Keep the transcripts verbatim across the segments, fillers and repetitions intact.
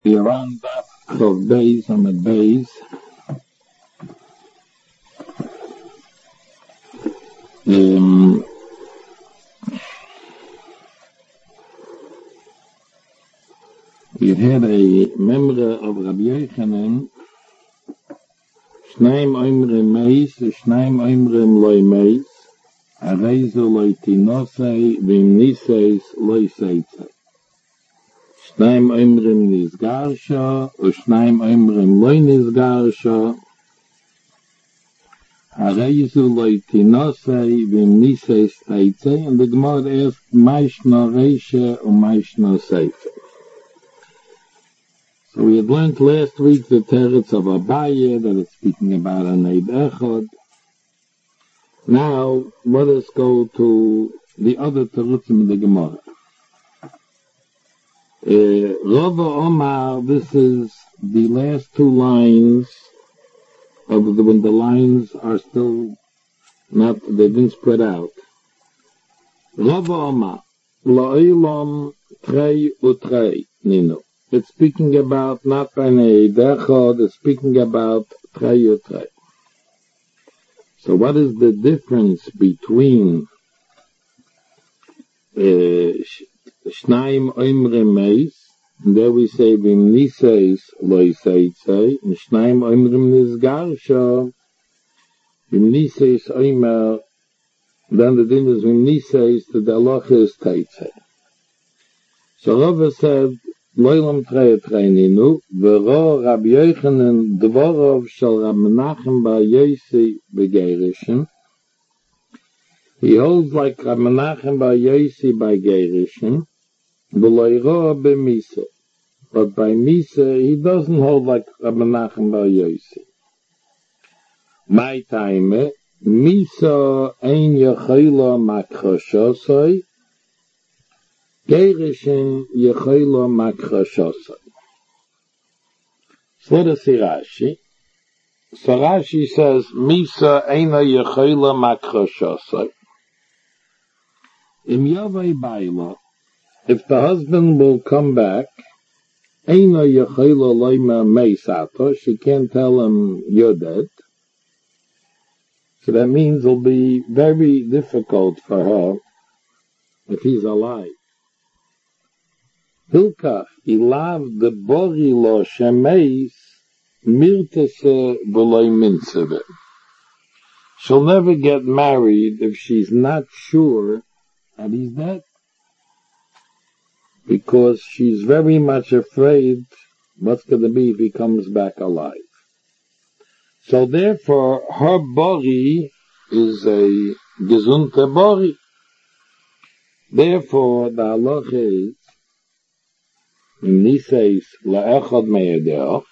around that of days and the days. Um, we had a member of Rabbi Yochanan, Shnaim Oimrim Meis, Shnaim Oimrim Loi Meis, Areizu Loi Tinosei, Vim Niseis Loi Seitze. Shnaim Oimrim Nizgarsha, Shnaim Oimrim Loi Nizgarsha, Areizu Loi Tinosei, Vim Niseis Seitze, and the Gemara asked, Maishna Reisha or Maishna Seitze. So we had learned last week the teretz of Abaye, that it's speaking about an Eid Echad. Now, let us go to the other teretzim of the Gemara. Uh, Rava Omar, this is the last two lines of the, when the lines are still not, they didn't spread out. Rava Omar, La'olam trei utrei, Nino. It's speaking about not an Eid Echad, it's speaking about trei utrei. So what is the difference between uh, Shnaim Oimrim Meis, and there we say Vim Niseis Loi Seitze, and Shnaim Oimrim Nizgarsha, Vim Niseis Oimer, then the din is Vim Niseis, the halacha is Teitze. So Rava said, Loilam trei utrei ninu, v'ro Rabbi Yochanan dvorov shel Rabbi Menachem bar Yosi begerishin. He holds like Rabbi Menachem bar Yosi by gerishin, v'loiro b'misa. But by misa, he doesn't hold like Rabbi Menachem bar Yosi. My time, misa ein yachila makroshosoi, Gerishin Yechoilo Makrashosai. So let us see Rashi. So Rashi says, Misa Eina Yechoilo Makrashosai. Im Yavai Baila, if the husband will come back, Eina Yechoilo Loima Meisato, she can't tell him you're dead. So that means it'll be very difficult for her if he's alive. Hilkach, ilav de bori lo shemeis, mirtese v'loi minseve. She'll never get married if she's not sure that he's dead. Because she's very much afraid what's going to be if he comes back alive. So therefore, her bori is a gesunte bori. Therefore, the halacha is, Niseis la'echad me'edeo.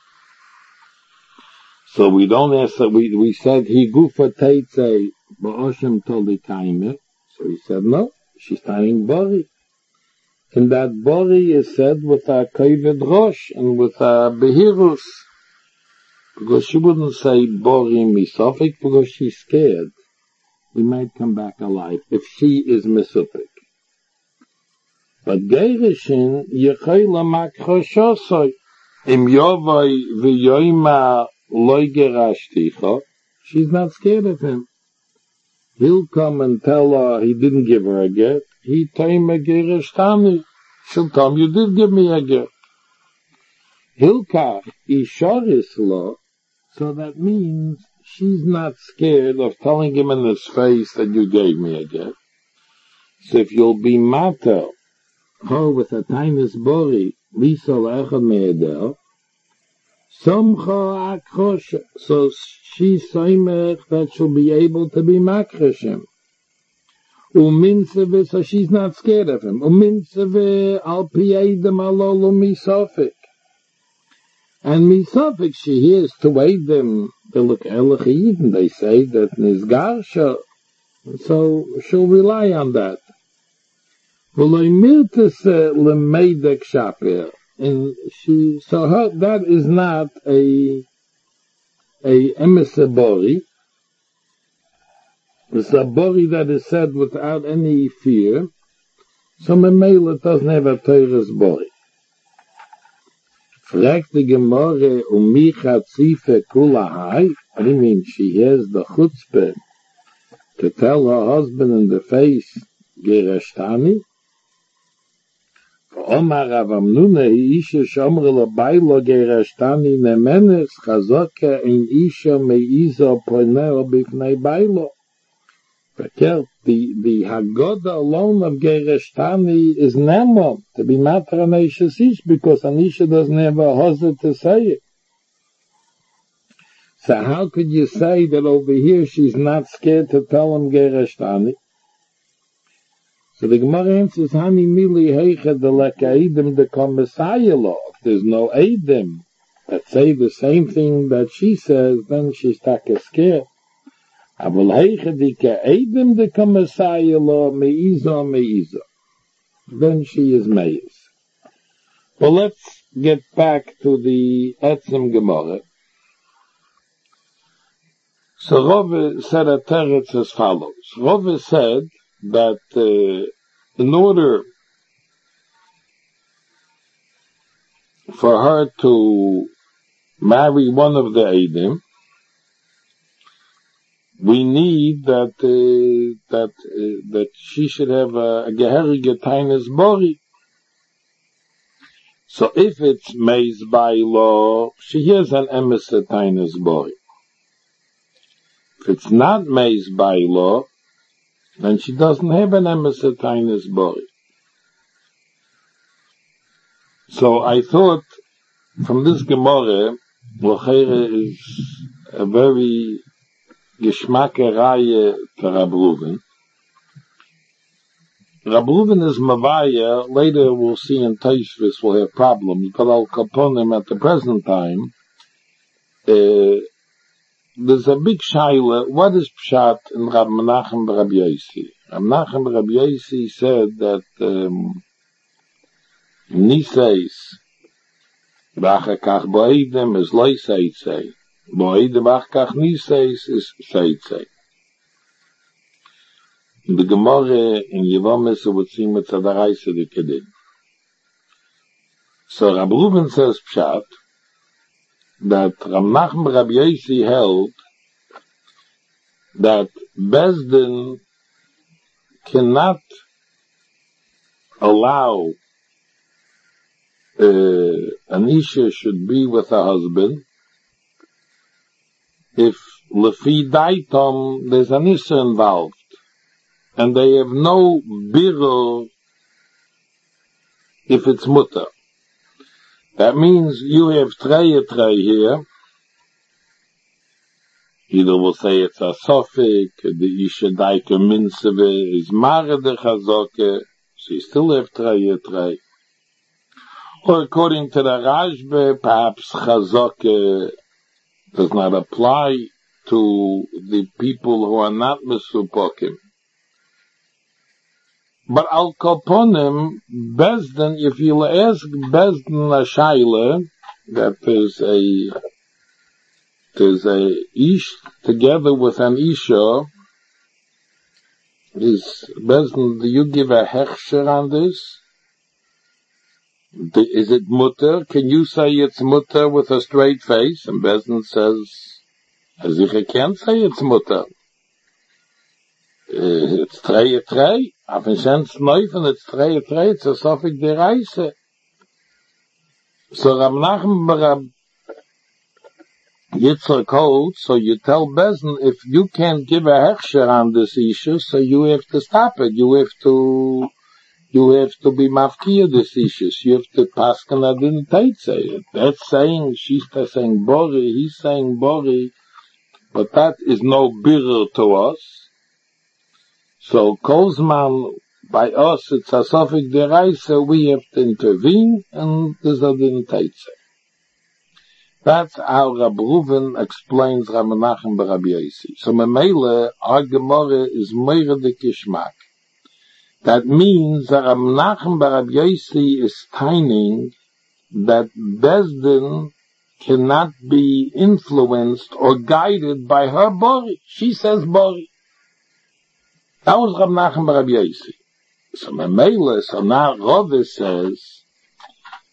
So we don't ask that we, we said he gufa teitze ba'oshem tolikaimer. So he said no, she's tying bori. And that bori is said with a kaved rosh and with a behirus. Because she wouldn't say bori misofik because she's scared. He might come back alive if she is misofik. But Gerishin Yechoila Makrashosoi Im Yovai V'yoima Loi Gerashticha. She's not scared of him. He'll come and tell her he didn't give her a get. He told me Gerishtani. She'll tell him you did give me a get. Hilkach Isharis Lo. So that means she's not scared of telling him in his face that you gave me a get. So if you'll be matter her with a tiniest bori, Lisa Lechad Me'edel, Somcha Akrosha, so she's Soimech that she'll be able to be Makrashim. Uminseve, so she's not scared of him. Uminseve al piedem alolo misofik. And misofik, she hears to aid them, they look elachid, and they say that Nizgarsha, so she'll rely on that. And she, so her, that is not a, a emissabori. It's a bori that is said without any fear. So Memela doesn't have a Torah's bori. Fragt the Gemara, um mich hat Zife kula hai? I mean, she has the chutzpah to tell her husband in the face, Gereshtani. Omar Rav Amnuna, Isha Shomre Labaylo Gereshtani Nemenes, Chazoka in Isha Meiza Poineo Bifnei Bailo. The, the Haggadah alone of Gereshtani is Nemo, to be matter an Isha Sish, because Anisha doesn't have a husband to say it. So how could you say that over here she's not scared to tell him Gereshtani? So the Gemara answers, Hani mili heicha de lekaidim de Messiah law. If there's no aidim that say the same thing that she says, then she's taka scared. Avol heicha de kaidim de Messiah law meiza meiza. Then she is meis. But let's get back to the Etzem Gemara. So Rove said a teretz as follows. Rove said that uh, in order for her to marry one of the Eidim, we need that uh, that uh, that she should have a, a geherige tainus bori. So if it's meis by law, she has an emes tainus bori. If it's not meis by law, then she doesn't have an emes tainus bori. So I thought from this Gemara, Lochere is a very geschmacke Reihe to Rab Reuven. Rab Reuven is Mavaya. Later we'll see in Teishvis we'll have problems, but I'll upon him at the present time. Uh, there's a big shaila. What is Pshat in Rab Menachem Rab Yosi? Rab Menachem Rab Yosi said that um, Niseis Bachakach Boedem is Loi Seitzei. Boedem Bachakach Niseis is Seitzei. In the Gemara in Yevomes it would seem it's a Daraisa de Kedim. So Rab Reuven says Pshat that Rab Menachem Rab Yosi held that Bezdin cannot allow uh, an Isha should be with a husband if Lefi Daitom there's an Isha involved and they have no birur if it's mutter. That means you have trei trei here. Either will say it's a sofik, the Isha Daika Minseve is Mare de Chazoke, so you still have trei trei. Or according to the Rashbe, perhaps Chazoke does not apply to the people who are not Mesupokim. But Al Koponim, Bezdin, if you'll ask Bezdin a Shaila, that there's a, there's a Ish together with an Isha, is Bezdin, do you give a hechsher on this? Is it mutter? Can you say it's mutter with a straight face? And Bezdin says, as if I can't say it's mutter. Uh, it's trei trei. Auf ein schönes Neufen, it's trei trei, it's a Sofik de Reise. So Rab Menachem Rab Yitzchak holds, so you tell Bezdin, if you can't give a hechsher on this issue, so you have to stop it. You have to, you have to be mafkiya this issue. You have to paskin adin teitze. That's saying, she's saying Bori, he's saying Bori, but that is no birur to us. So, Kozman, by us, it's a Sofik de Reise, we have to intervene, and there's a din teitze. That's how Rab Reuven explains Rab Menachem Rab Yosi. So, Memele, our Gemara is Meire de Kishmak. That means that Rab Menachem Rab Yosi is taining that Bezdin cannot be influenced or guided by her Bori. She says Bori. That was Rab Menachem Rab Yosi. So Memele, so now Rove says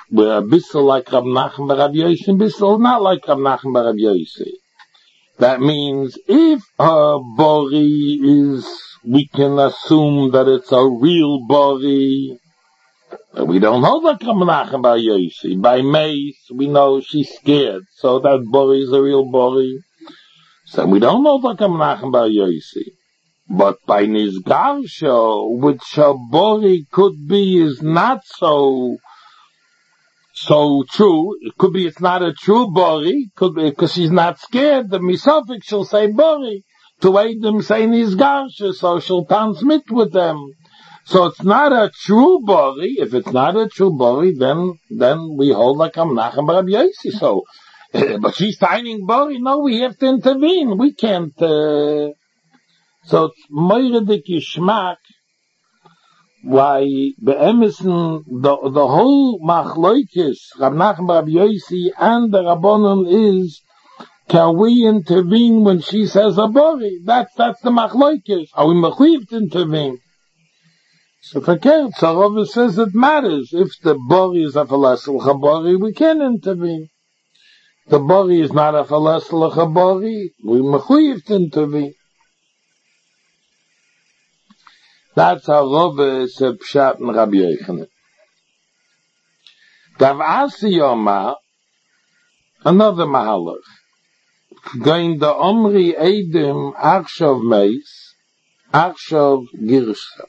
we're a bissel like Rav Nachman bar Rav Yossi, and bissel not like Rav Nachman bar Rav Yossi. That means if a bori is, we can assume that it's a real bori. We don't hold like Rav Nachman bar Yossi. By mace, we know she's scared, so that bori is a real bori. So we don't know like Rav Nachman bar Yossi. But by Nizgarsha, which a bori could be, is not so so true. It could be it's not a true bori, could be because she's not scared. The misafik she'll say bori to aid them say Nizgarsha, so she'll transmit with them. So it's not a true bori. If it's not a true bori, then then we hold like Rav Nachman bar Rav Yossi. So, uh, but she's signing bori. No, we have to intervene. We can't. Uh, So it's moiridik yishmak, why be'emisen, the, the whole machloikis, Rav Nachman bar Rav Yossi and the Rabbanon is, can we intervene when she says a bori? That's, that's the machloikis. Are we mechuyev to intervene? So verkehrt, so Rav says it matters. If the bori is a falesel chabori, we can intervene. The bori is not a falesel chabori, we mechuyev to intervene. That's how Rove said Pshat and Rabbi Yochanan. Gav Asi Yoma, another Mahalach, going the Omri Eidim Achshav Meis, Achshav Girsha.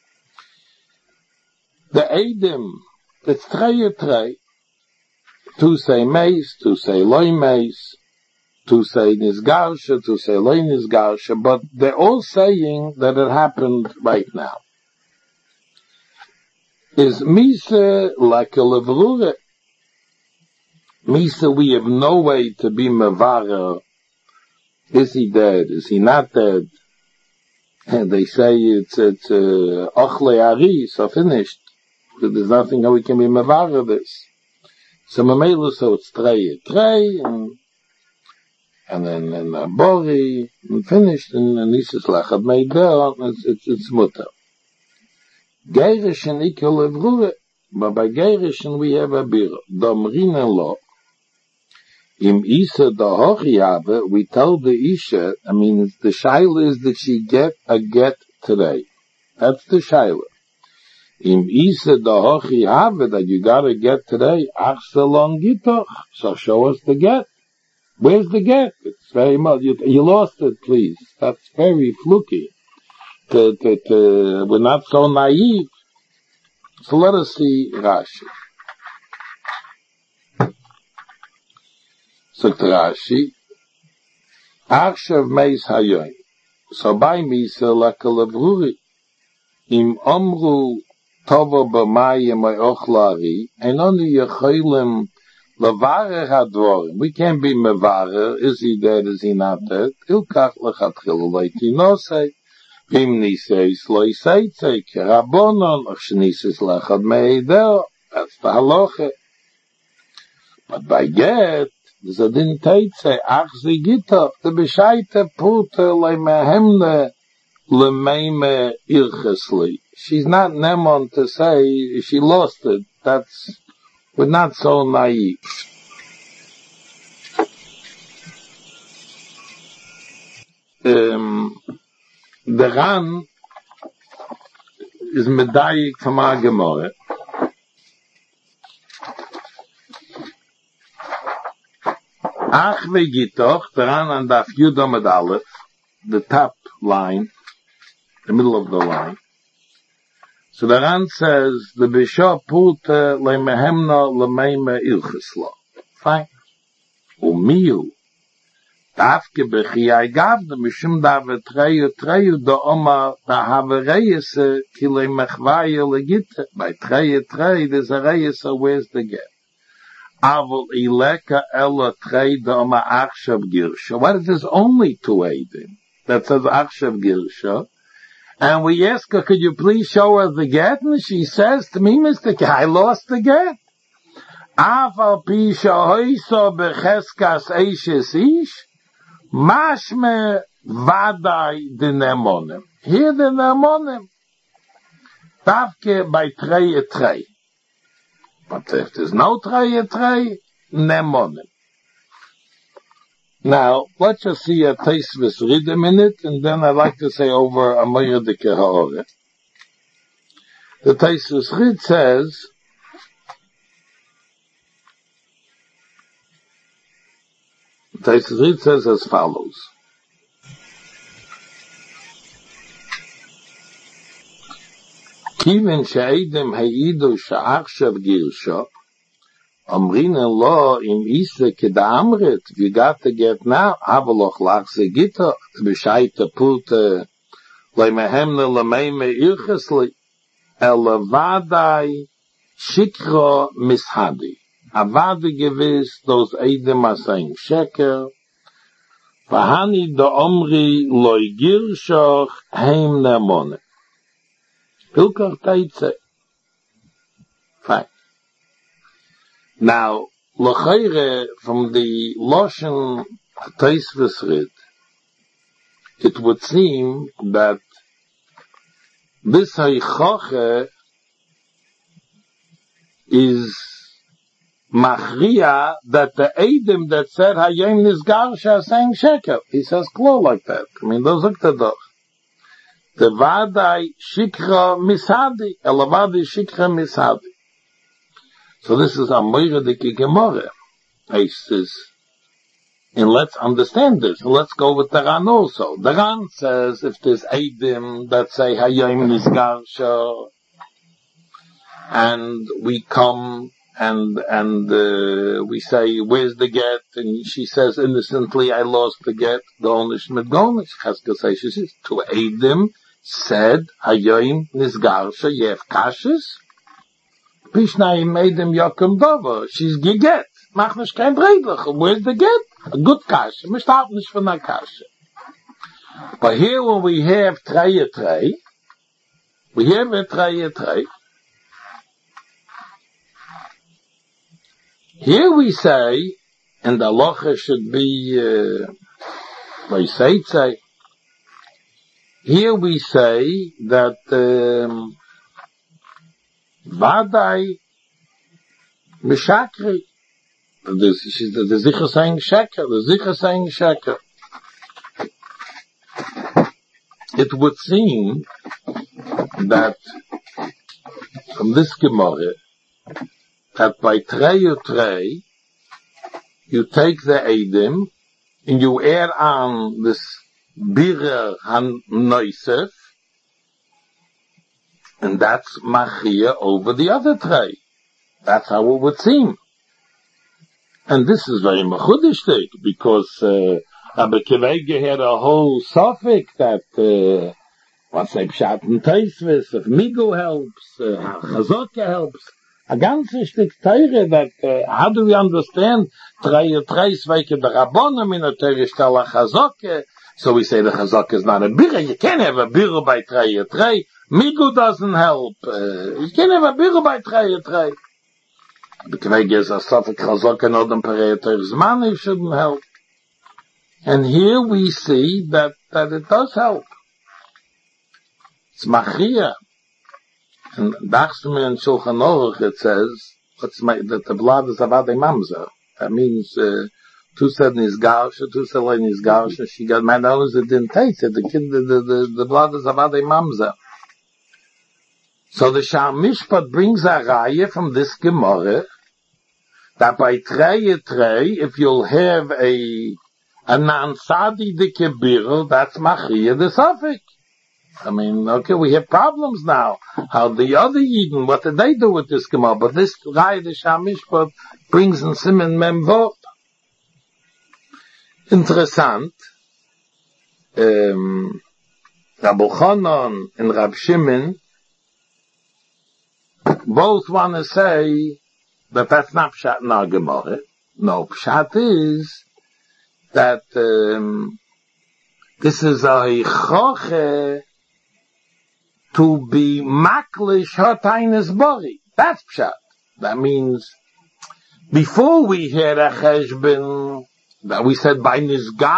The Eidim, it's Trei Trei, to say Meis, to say Loi Meis, to say Nizgarsha, to say Loi Nizgarsha, but they're all saying that it happened right now. Is Misa like a Levrure? Misa, we have no way to be Mevara. Is he dead? Is he not dead? And they say it's, it's, uh, Ochle Ari, so finished. There's nothing how we can be Mevara this. So Mamela, so it's Trei, Trei, and and then and uh, bori, and finished, and Nisus Lachad made there, it's, it's, it's mutter. Geirish and Ikel Evrure, but by Geirish we have a bir. Domrina lo, im Isa da Hochi have, we told the Isha, I mean, the shaila is that she get a get today. That's the shaila. Im Isa da Hochi have, that you gotta get today, ach so long gitoch, so show us the get. Where's the get? It's very much, you, you lost it, please. That's very fluky. To, to, to, we're not so naive. So let us see Rashi. So Rashi, Achshav Meis Hayoim. So by Misa like a Levruri, Im Omru Tovo B'mayim Ochlari, and only Yecholim Levarer Hadvorim. We can't be Mevarer. Is he dead? Is he not dead? Ilkach Lechatchil Leiti Nosei. Vim Niseis Loiseitze Kerabonon Ach Shnisis Lechad Meideo. That's the halacha. But by get, there's a din teitze Ach Zigita the Beshaite Pute Leimehemne Lemeime Irchesli. She's not Nemon to say she lost it. That's we're not so naive. Um, the Ran is medayik from our Gemara. Ach vegitoch, the Ran and Daf Yudam and Aleph, the top line, the middle of the line. So the Ran says, the Bishop put lemehemna lemeime ilchesla. Fine. Umiu. Dafke bechiyai gav the mishum dave treyu treyu da oma da havereyese ki lemechvaye legite. By treyu treyu, there's a reyese, where's the get? Avol ileka ela treyu da oma achshav girsha. What is this? Only two eidim. That says achshav girsha. And we ask her, could you please show us the get? And she says to me, Mister K, I lost the get. Afal pisha hoiso becheskas eishes ish, mashme vadai de nemonim. Here the nemonim. Tavke by trei trei. But if there's no Trei Trei, Nemonim. Now, let's just see a Tosfos read a minute, and then I'd like to say over a Moira de Kehore. The Tosfos read says, the Tosfos read says as follows. Kiven she'edem ha'idu she'achshav girsho, Omrin lo im Isle kedamrit, you got to get now, Avaloch lachse gito, to be shaita put, le mehemne le meime irchesli, ele vadai shikro mishadi. Avadi gewiss, those Eidem are saying sheker, vahani do omri loi girshoch heim nemone. Hilkach teitze. Fine. Now, L'chaire, from the Loshen Tosfos read, it would seem that this Haichoche is Machria, that the Eidim that said Hayom Nizgarsha are saying Sheker. He says close like that. I mean, those look the doch. The Vadai Shikra Misadi, Elavadi Shikra Misadi. So this is a Moira de Gemara. He says, and let's understand this. Let's go with the Ran also. The Ran says, if there's Eidim that say Hayom Nizgarsha, and we come and and uh, we say, where's the get? And she says innocently, I lost the get. The Onish Medgonish Chazka says, she says, to Eidim said Hayom Nizgarsha Yev Kashis. Pishnai made him Yokum Dover. She's geget. Mach nish kein Dreidlich. Where's the get? A good kasha. We start nish from that kasha. But here when we have Trei Trei, we have a Trei Trei. Here we say, and the halacha should be, uh, like say, say, here we say that, um, Vadai Mishakri. The Zicha saying Sheker. The Zicha saying Sheker. It would seem that from this Gemara, that by Trei or Trei, you take the Eidim and you add on this Birer Han Noisef, and that's Machia over the other Trei. That's how it would seem. And this is very mechudishtik, because uh, Rabbi Kevege had a whole suffix that, uh, what's like Pshat and Tosfos, if Migu helps, uh, Chazaka helps, a ganze Stück Teire that, uh, how do we understand Trei Trei Sveike the Rabbonim in a Teire Stella Chazaka? So we say the Chazaka is not a Birra. You can't have a Birra by Trei Trei. Migu doesn't help. Uh, you can't have a Birra by Trei Trei. Because there's a stuff of Chazaka and Odom Pereyator's money shouldn't help. And here we see that, that it does help. It's Machia. And Dachsumi and Shulchan Aruch, it says, what's my, that the blood is Avadei Mamzer. That means, uh, two said Nizgarsha, two said Nizgarsha. She got mad as it didn't taste it. The kid, the, the, the, the blood is Avadei Mamzer. So the Sha'ar Mishpat brings a raya from this Gemara that by Trei Trei, if you'll have a a non-sadi de kebira, that's Machia the Safik. I mean, okay, we have problems now. How the other Yidden, what did they do with this Gemara? But this raya, the Sha'ar Mishpat, brings in Simen Memvot. Interessant. Um, Rabbi Chanan and Rab Shimon both want to say that that's not Pshat in our Gemara. No, Pshat is that um, this is a choche to be maklish hotainis bori. That's Pshat. That means before we had a cheshbon, that we said by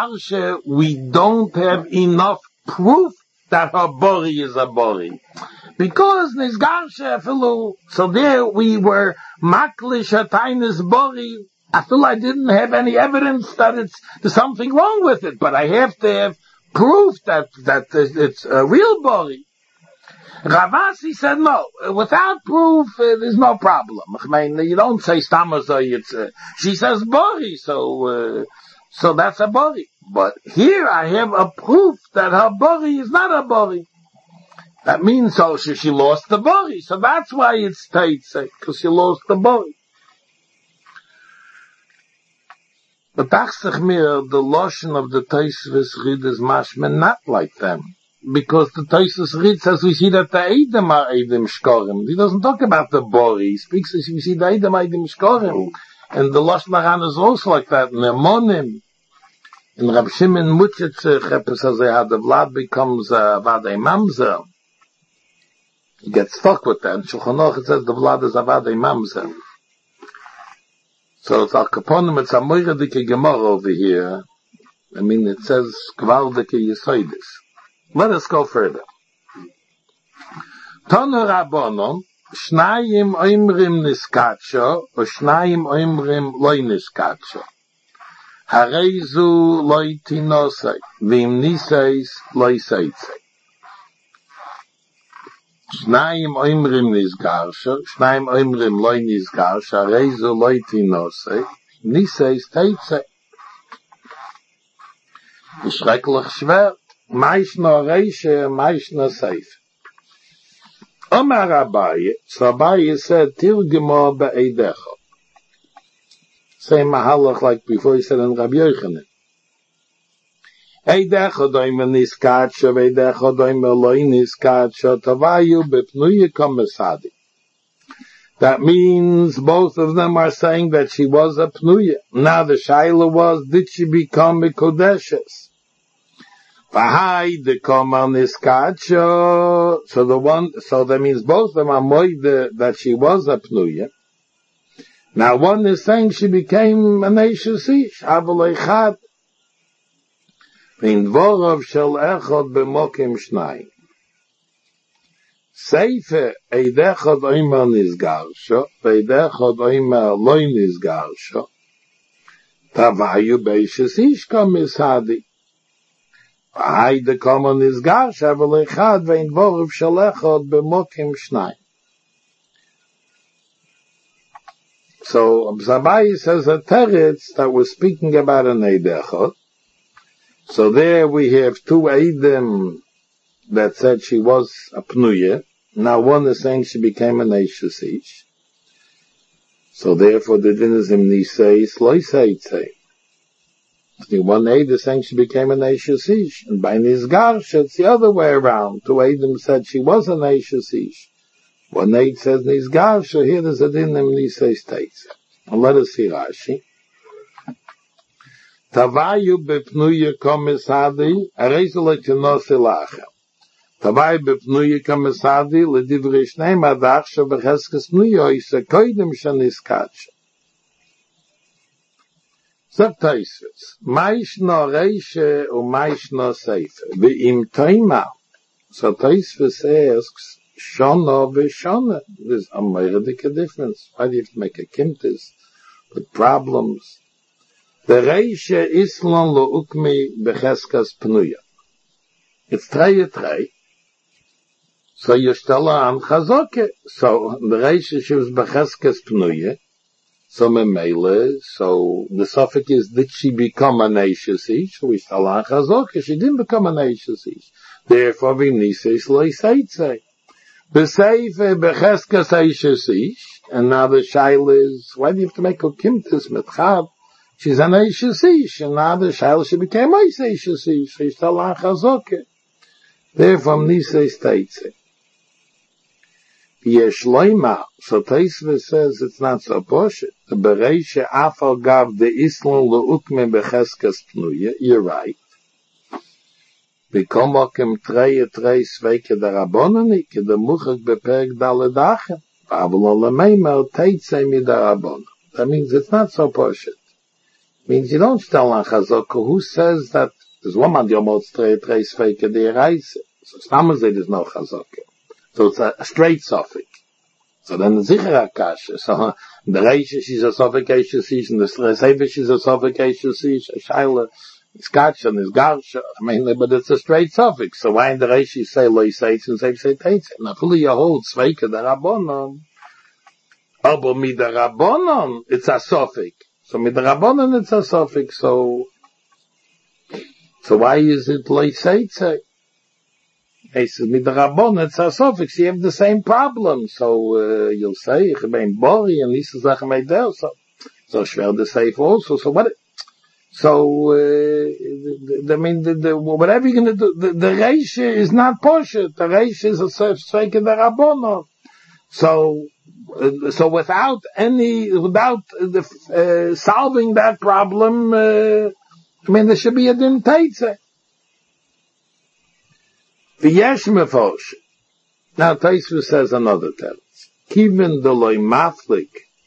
Nizgarsha, we don't have enough proof that her bori is a bori. Because Nizgarsha Filu, so there we were Maklish Hatainis Bori. I feel I didn't have any evidence that it's there's something wrong with it, but I have to have proof that that it's a real Bori. Ravasi said no. Without proof, uh, there's no problem. I mean, you don't say Stamazoi, it's uh, she says Bori, so uh, so that's a Bori. But here I have a proof that her Bori is not a Bori. That means so she, she lost the Bori, so that's why it's Taitse, because she lost the Bori. But Tachsach the lotion of the Taisvis Rid is mashman not like them. Because the Taisvis Rid says we see that the Eidem are Eidem Shkorim. He doesn't talk about the Bori. He speaks as we see the Eidem are Eidem Shkorim. And the Lashon Haran is also like that. In Emonim, in Rab Shimon Mutchetzich, says how the Vlad becomes uh, Vadei Mamzer. He gets stuck with that. In Shulchan Aruch it says the Vlad is Avadei Mamzer. So it's Al Kaponim, it's a Moiradike Gemara over here. I mean, it says Kvaldike Yesoidis. Let us go further. Tonu Rabbonon, Shnayim Oimrim Niskatsho, or Shnayim Oimrim Loi Niskatsho. Hareizu Loi Tinosei, Vim Niseis Loi Seitzei. Shnayim Oimrim Nisgarsho, Shnayim Oimrim Loi Nisgarsho, Hareizu Loi Tinosei, Niseis Teitzei. Schrecklich schwer. Maishna Reishe, Maishna Seif. Omar Abaye, so Abaye said, Tirgimo be'eidecho. Same mahalach like before he said in Rabbi Yochanan. Eidecho doime niskatsho, eidecho doime loi niskatsho, tavayu bepnuye komesadi. That means both of them are saying that she was a pnuye. Now the shaila was, did she become a kodeshes? Vahai the Komal Niskacho. So the one, so that means both of them are moide that she was a pnuya. Now one is saying she became an Eishes Ish, Aval Echad. In Dvorov shel Echad b'mokim Shnayim. Seife Eidechad Oima Nizgarsho, Eidechad Oima Loi Nizgarsho. Tavayu Beishes Ish Komisadi. Hay the common is gash aval echad vein dvorav shel echad b'mokim shnayim. So Zabai says a teretz that was speaking about an eid echad. So there we have two eidim that said she was a pnuya. Now one is saying she became an eishes ish. So therefore the din is im niseis lo yiseitei. The one aid is saying she became an Eishes Ish, and by Nizgarsha it's the other way around. Two aidim said she was an Eishes Ish. One aid says Nizgarsha, here there's a din in Nisei states. And let us see Rashi. Tavayu bepnuya komisadi, arezu lekinosi lacha. Tavayu bepnuya komisadi, ledivri shnei madaksha b'cheskes pnuya, isa koidim shaniskatsha. Sag Taisvis, Maishna Reishe u Maishna Seife. Ve'im Toima. So Taisvis asks, Shona ve'Shona. There's a meredike difference. Why do you have to make a kimtis with problems? The Reishe Islan lo ukmi becheskas pnuya. It's trei trei. So you stell an chazoke. So the Reishe she was becheskas pnuya. So memele, so the suffix is, did she become an Eishes Ish? We shall an chazok, she didn't become an Eishes Ish. Therefore, we niseis lo yiseitze. B'seife b'cheskas Eishes Ish, and now the shail is, why do you have to make a kimtis mitchad? She's an Eishes Ish, and now the shail, she became Eishes Ish, we shall an chazok. Therefore, niseis teitze. Yesh loima, so Taisva says it's not so posh. The bereisha afal gav the islan leukme becheskas pnuya. You're right. Bikomokem treye trei sveike der Rabonani, ke de muchak beperk dale dachen. Avalo lemeimer teitze mi der Rabon. That means it's not so posh. Means you don't tell on Chazaka who says that there's one man yomot treye trei sveike der reise. So Stamazid is no Chazaka. So it's a, a straight suffix. So then the Zichar Akasha. So the Reish is a suffocation siege, and the Sevish is a suffocation siege, a Shaila, it's Gacha, and it's Garsha. I mean, but it's a straight suffix. So why in the Reish you say Loi Seitz and say say Teitze? Now, fully you hold Sveika the Rabbonon. Aber mit der Rabbonon, it's a suffix. So mit der Rabbonon, it's a suffix. So, so why is it Loi Seitz? He says, mit der Rabbonon, it's a suffix. You have the same problem. So, uh, you'll say, ich bin Bori, and Lisa Sache made there. So, so schwer the safe also. So what, so, uh, the, I mean, the, the, whatever you're going to do, the, the Reish is not Poshet. The Reish is a Sveika the Rabbonon. So, uh, so without any, without uh, solving that problem, uh, I mean, there should be a Din Teitze. V'yesh mefosh. Now Taisva says another teretz. Kivin deloi maflik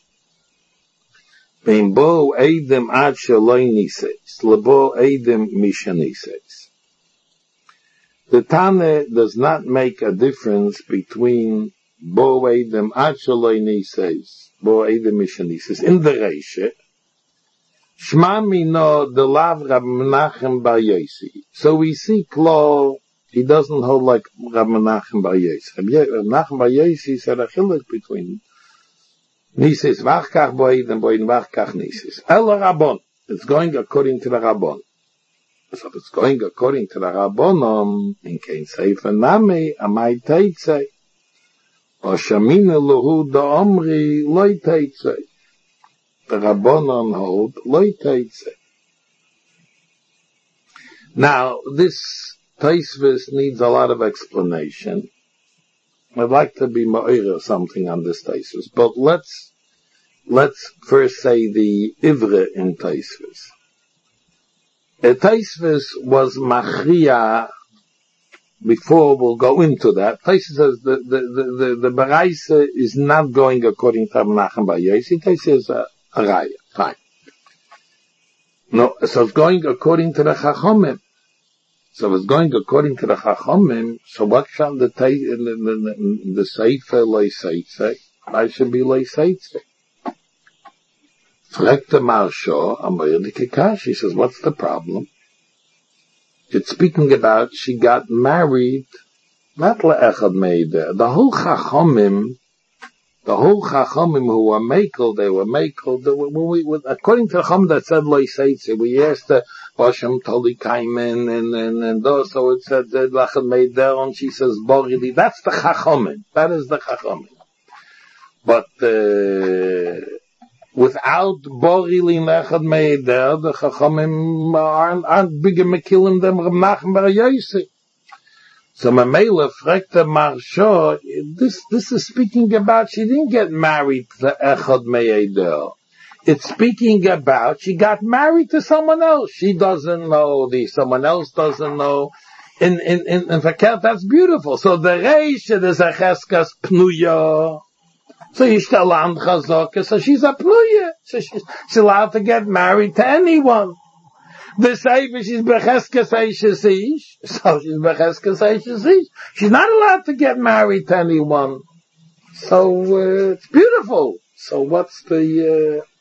bein bo edim ad sheloi nises lebo edim misha nises. The Tane does not make a difference between bo edim ad sheloi nises, bo edim misha nises. In the Reishe, Shma mino de lav Rab Menachem bar Yosi. So we see Klo. He doesn't hold like Rab Menachem bar Yosi. Rab Menachem bar Yosi said a chiluk between Nisis Vachkach Boid and Boid Vachkach Nisis. El Rabbon. It's going according to the Rabbon. So if it's going according to the Rabbonon, in Kein Sefer Nami, Amai Teitze, or Shamina Luhu da Omri Loi Teitze. The Rabbonon hold Loi Teitze. Now, this Taisvis needs a lot of explanation. I'd like to be ma'ir or something on this Taisvis, but let's let's first say the Ivre in Taisvis. A Taisvis was machriya. Before we'll go into that, Taisvis says the the the the, the Baraisa is not going according to Menachem bar Yosi. Taisvis is a, a raya. Fine. No, so it's going according to the Chachomim. So it's going according to the Chachomim, so what shall the the, the, the Sefer Loi Seitze? I should be Loi Seitze. Fragt the Marsha, Amir the Kikash, he says, what's the problem? It's speaking about she got married, not Le'echad Meideh. The whole Chachomim, the whole Chachamim who were Mekel, they were Mekel. They were, when we, according to the Chacham that said Loi Seitze, we asked the Bashem Toli Kaimen and, and, and those, so it said Lachad Meideh, and she says Borili. That's the Chachamim. That is the Chachamim. But, uh, without Borili Lachad Meideh, the Chachamim aren't, aren't bigger Mekilim than Rab Menachem bar Yosi. So Mamela Frekta Marsha, this, this is speaking about she didn't get married to Echad Meideh. It's speaking about she got married to someone else. She doesn't know, the someone else doesn't know. In, in, in, in fact, that's beautiful. So the Reish is a Cheskas Pnuya. So Yishtaland Chazaka, so she's a Pnuya. So she's, she's allowed to get married to anyone. The Sefer, she's Becheskas Eishes Ish. So she's Becheskas Eishes Ish. She's not allowed to get married to anyone. So, uh, it's beautiful. So what's the, uh,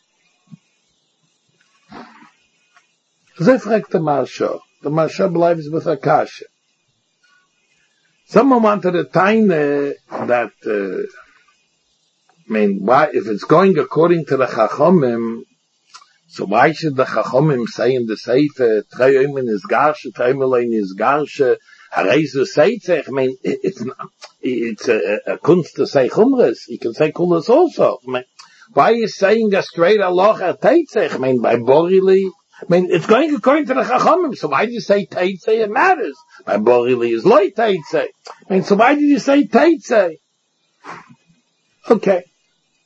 Ze fragt the Marsha. The Marsha bleibt with a kasha. Someone wanted to time uh, that, uh, I mean, why, if it's going according to the Chachomim, so why should the Chachomim say in the Sefer, Treyim in his Garsha, Treyim in his Garsha, Hareizu Seitzech? I mean, it's, it's a, a kunst to say Chumres. You can say Kulas also. I mean, why are you saying a straight Aloha Teitzech? I mean, by Borili, I mean, it's going according to the Chachamim, so why do you say Teitze? It matters. By Borili is Loi Teitze. I mean, so why did you say Teitze? Okay.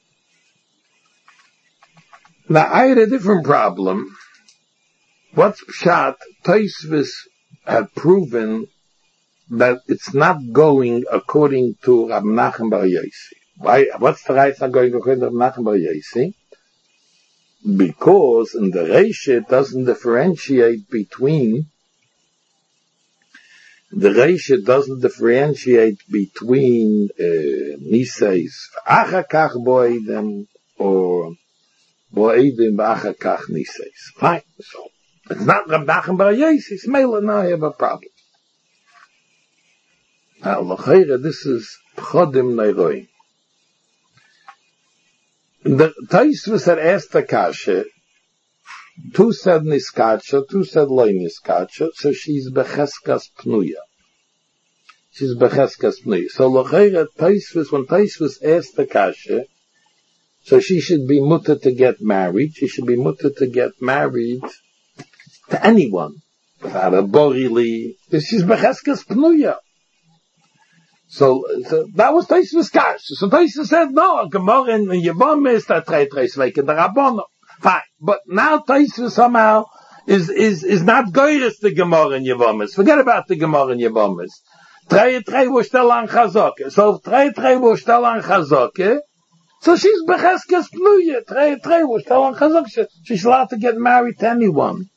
Now, I had a different problem. What's Pshat? Taisvis had proven that it's not going according to Rab Menachem bar Yosi. Why? What's the right not going according to Rab Menachem bar Yosi? Because in the Reish it doesn't differentiate between the Reisha doesn't differentiate between uh, Niseis Achakach Boedim or Boedim Achakach Niseis. Fine. So it's not Rab Nachman Bar Yosi. It's Mela. Now I have a problem. Now, L'chaira, this is Pchodim Neiroi. The Taisvus had asked the Kasha. Two said Niskacha, two said Loi Niskacha, so she's Becheskas Pnuya. She's Becheskas Pnuya. So L'chaira, Taisvus, when Taisvus asked the Kasha, so she should be mutter to get married, she should be mutter to get married to anyone. Without a borili, she's Becheskas Pnuya. So, so that was Taisvus Kasha. So Taisvus said, no, a Gemara in Yevom is that Trei Trei Sveik in the Rabbono. Fine. But now Taisvus somehow is, is, is not goyres the Gemara in Yevomis. Forget about the Gemara in Yevomis. Trei Trei wo stel an Chazoke. So if Trei Trei wo stel an Chazoke, so she's Becheskes Pnuya. Trei Trei wo stel an Chazoke. She's allowed to get married to anyone.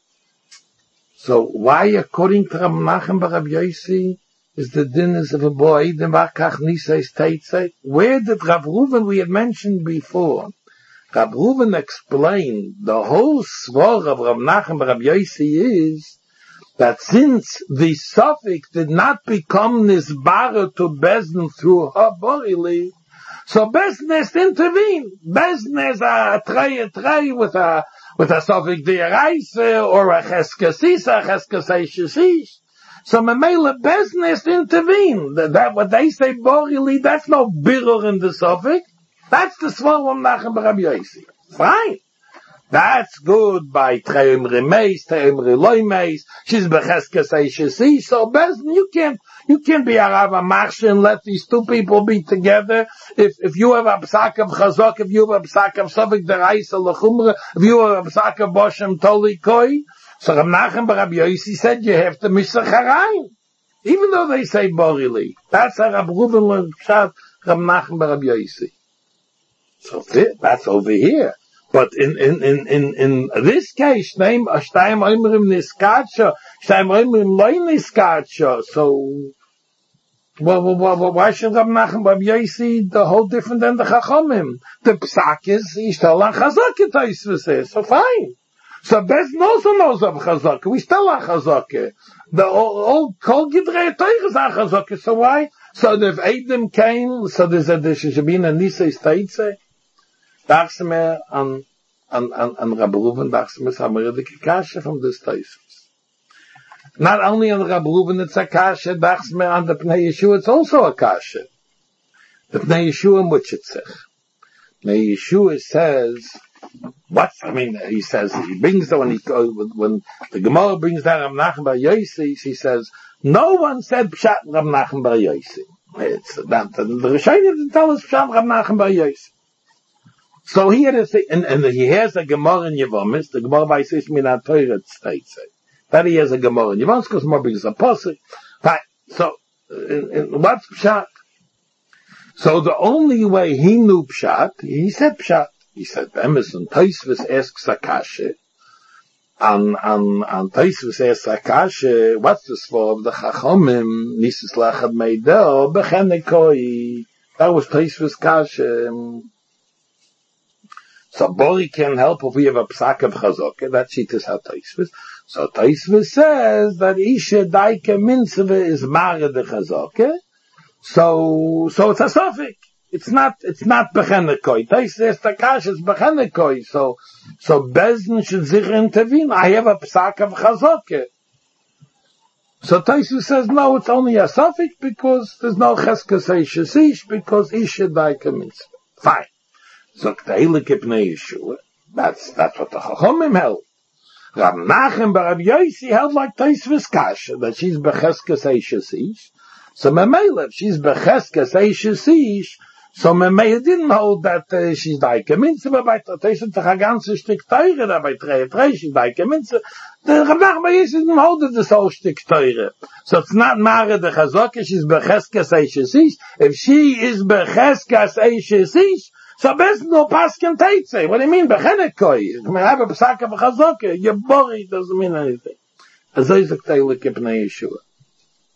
So why, according to Rab Nachman Bar Yosi, is the dinners of a boy, the Vakach Nisei Teitze? Where did Rav Reuven, we had mentioned before, Rav Reuven explained the whole swar of Rav Nachman Bar Yosi is that since the suffix did not become nisbara to Bezdin through her borili, so Bezdin has to intervene. Bezdin has a trei a trei with a with a suffix deraisa or a cheskasisa, a cheskasei. So Mamela Bezdin has to intervene. That, that what they say borili, that's no birur in the suffix. That's the swar of Nachman Bar Yosi. Fine. That's good by Treim Remeis, Treim Reloimeis, she's Becheskes Eishesi, so Bezdin, you can't, you can't be Arava Marsha and let these two people be together. If, if you have a Psak of Chazok, if you have a Psak of Sovik Deraisa Lechumra, if you have a Psak of Boshem Toli Koi, so Rab Nachman Bar Yosi said you have to Mishach Harayim. Even though they say Borili. That's a Rab Reuven Pshat, Rab Nachman Bar Yosi. So that's over here. But in, in, in, in, in this case, name, Shtayim Oimrim Niskacha, Shtayim Oimrim Loi Niskacha, so, well, well, well, why should Rab Nachman Bar Yosi the whole different than the Chachomim? The Psak is, Yishtel on Chazaka, Taisvus says, so fine. So Bezdin also knows of Chazaka, we still on Chazaka. The old Kol Gidrei Teich is on Chazaka, so why? So if Adam came, so there's a, there should be a Nisei Steitze, dachten wir an, an, an, an Rab Reuven, dachten wir, haben wir die Kasche from this Taisvus. Not only on Rab Reuven, it's a Kasche, dachten wir an the Pnei Yeshua, it's also a Kasche. The Pnei Yeshua Muchitzech. Pnei Yeshua says, what, I mean, he says, he brings down, when, he, when the Gemara brings down Rab Nachman Bar Yosi, he says, no one said Pshat Rab Nachman Bar Yosi. It's that, the Rishonim didn't tell us Pshat Rab Nachman Bar Yosi. So here is the, and, and he has a Gemara in Yevomis, the Gemara by says Minat Torah states it. That he has a Gemara in Yevomis, because more brings a posik. Fine. So, in, in, what's Pshat? So the only way he knew Pshat, he said Pshat. He said, Emerson, Taisvus asks Akashe, and, and, and Taisvus asks Akashe, what's the svar of the Chachomim, Nisus Lachad Meidel, Bechenekoi. That was Taisvus Kashe. So Bori can help if we have a Psak of Chazokah, that sheet is how Taisvus. So Taisvus says that Isha Daika Mitzvah is Mara de Chazokah, so, so it's a suffix. It's not, it's not Bechenekoi. Taisvus says Takash is Bechenekoi, so, so Bezdin should sich intervene. I have a Psak of Chazokah. So Taisvus says, no, it's only a suffix because there's no Cheskes Eishesish, because Isha Daika Mitzvah. Fine. So the Heilige Pnei Yeshua, that's, that's what the Chachomim held. Rab Nachman Bar Yosi held like Taisvus Kasha, that she's Becheskes Eishesish. So Memela, if she's Becheskes Eishesish, so Memela didn't hold that uh, she's Daika Mitzvah, but Taisvus took a ganze Stück Teure, da bei Trei Trei, she's Daika Mitzvah. The Rab Nachman Bar Yosi didn't hold it this whole Stück Teure. So it's not Mara de Chazokah, she's Becheskes Eishesish. If she is Becheskes Eishesish, so best no paskin teitze. What do you mean? Bechenekoi. I mean, have a psak of Chazokah. Your bori doesn't mean anything. As I say, look at Pnei Yeshua.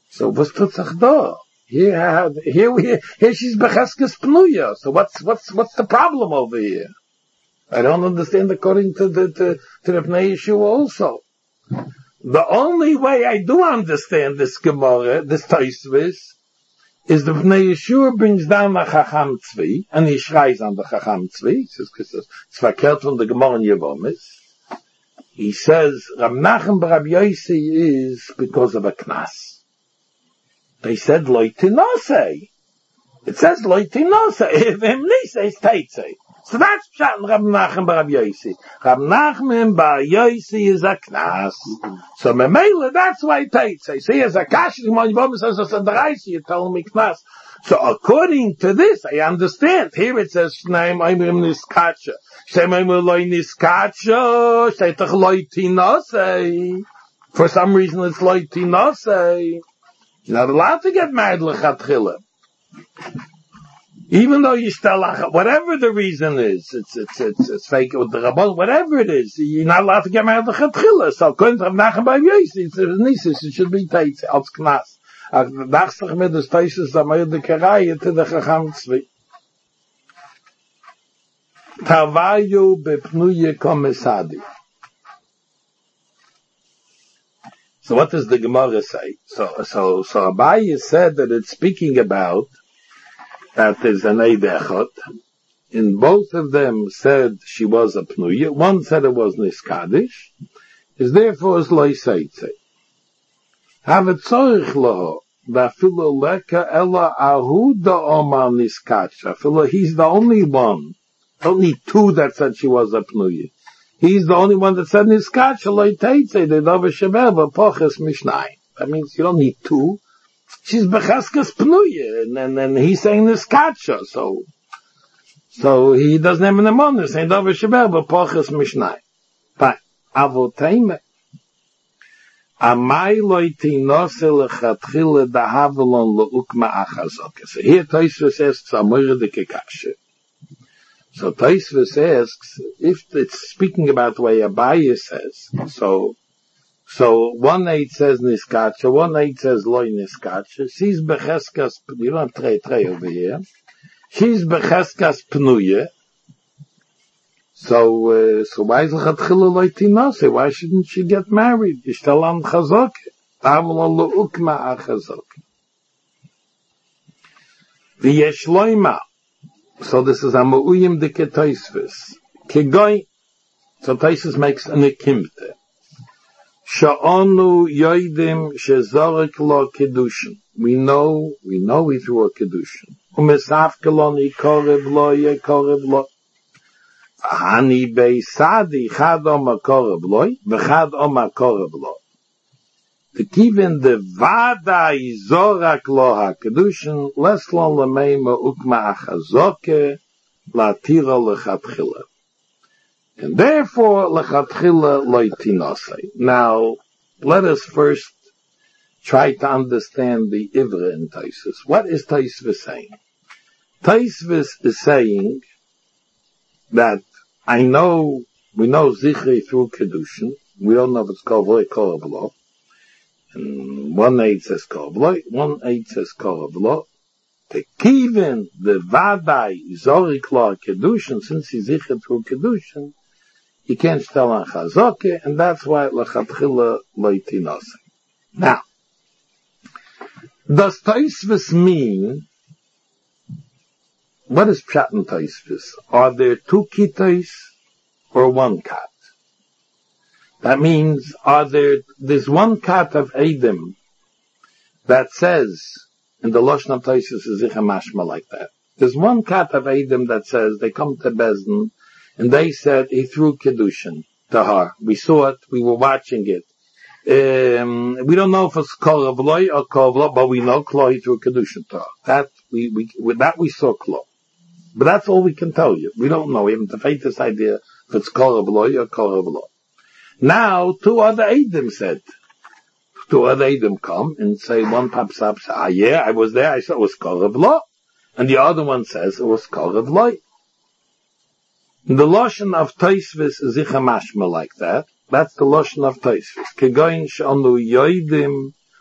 So was tut sich da? Here, here we, here she's becheskes pnuya. So what's, what's, what's the problem over here? I don't understand according to the, to, to the Pnei Yeshua also. The only way I do understand this Gemara, this Tosfos, is the Pnei Yeshua brings down the Chacham Tzvi, and he schreis on the Chacham Tzvi, it's verkehrt from the Gemara in Yevomis. He says, Rab Nachman bar Rabbi Yossi is because of a knas. They said, Loi Tinose. It says, Loi Tinose. If him says Teitzei. So that's Pshat Rab Nachman bar Rabbi Yossi. Rab Nachman bar Yossi is a knas. So Memele, that's why Teitzei. See, as a kash, the Mon says, as a Daraisi, you're telling me knas. So according to this, I understand. Here it says, Shneim Oimrim Niskacha. Shneim Oimrim Loi Niskacha. Shetach Loi Tinose. For some reason it's Loi Tinose. You're not allowed to get married l'chatchila. Even though you still, whatever the reason is, it's, it's, it's, it's fake with the rabbon, whatever it is, you're not allowed to get married l'chatchila. So according to Rav Nachman bar Yossi, it's a nisus, it should be teitz, als knas. Nachstach mit des teises, da mei de karaye to the Chacham Tzvi. Tavayu bepnuye komesadi. So what does the Gemara say? So, so, so Abaye said that it's speaking about that there's an Eid Echad. And both of them said she was a Pnuya. One said it was Niskadish. Is therefore is Loi Seitze. Have it tzorich loho. V'afilu leka ela ahu da'omar Niskach. Afilu, he's the only one. Only two that said she was a Pnuya. He's the only one that said Niskach, Eloi Teitze, the Dover Sheber, V'poches Mishnai. That means you don't need two. She's Becheskas Pnuya, and, and, and he's saying Niskacha, so, so he doesn't have an amon, he's saying Dover Sheber, V'poches Mishnai. But, Avoteime, Amai Loi Tinose Lechatchile Dahavelon Le'ukma Achazok. So here Tosfos asks, Amore de Kekashe. So Tosfos asks, if it's speaking about the way Abaye says, so, so one eight says Niskacha, one eight says Loi Niskacha, she's Becheskas, you don't have Trey Trey over here, she's Becheskas Pnuye, so, uh, so why is Lechatchila Loi Tinase? Why shouldn't she get married? Yishtalam Chazok, Avalon Le'ukma Achazok. V'yesh Loima. So this is a Ma'uyim de Tosfos. Kigoi, so Tosfos makes an ekimte. Sha'onu yoidim shezorek lo kedushin. We know, we know he threw a kedushin. Umesafkelon ikorev lo yekorev lo. Hani beisadi chad oma korev lo, v'chad oma korev lo. To given the vada izorak lo ha-kedushin, leslon lemeima ukma achazoke, latira lechatchila. And therefore, lechatchila loitinose. Now, let us first try to understand the ivra in Tosfos. What is Tosfos saying? Tosfos is saying that I know, we know zichri through kedushin. We don't know if it's called voy korablo. And one eight says korablo, one eight says korablo. The kiven, the vadai, zorik lo kedushin, since he's zichri through kedushin, he can't tell on chazoke, and that's why lechatchila loitinose. Now, does Tosfos mean, what is pshat in Tosfos? Are there two kitos or one kat? That means, are there, there's one kat of Edom that says, in the Lashon of Tosfos is Zicha Mashma like that. There's one kat of Edom that says, they come to Bezdin, and they said, he threw Kedushin to her. We saw it, we were watching it. Um, we don't know if it's Kol Avloi or Kol Avloi, but we know Klo, he threw Kedushin to her. That, we, we, with that we saw Klo. But that's all we can tell you. We don't know. We haven't the faintest idea if it's Kol Avloi or Kol Avloi. Now, two other Edom said, two other Edom come and say, one pops up, say, ah, yeah, I was there, I saw it was Kol Avloi. And the other one says it was Kol Avloi. The Lashon of Tosfos is Zicha Mashma like that. That's the Lashon of Tosfos. Kegoin sh'anu yoidim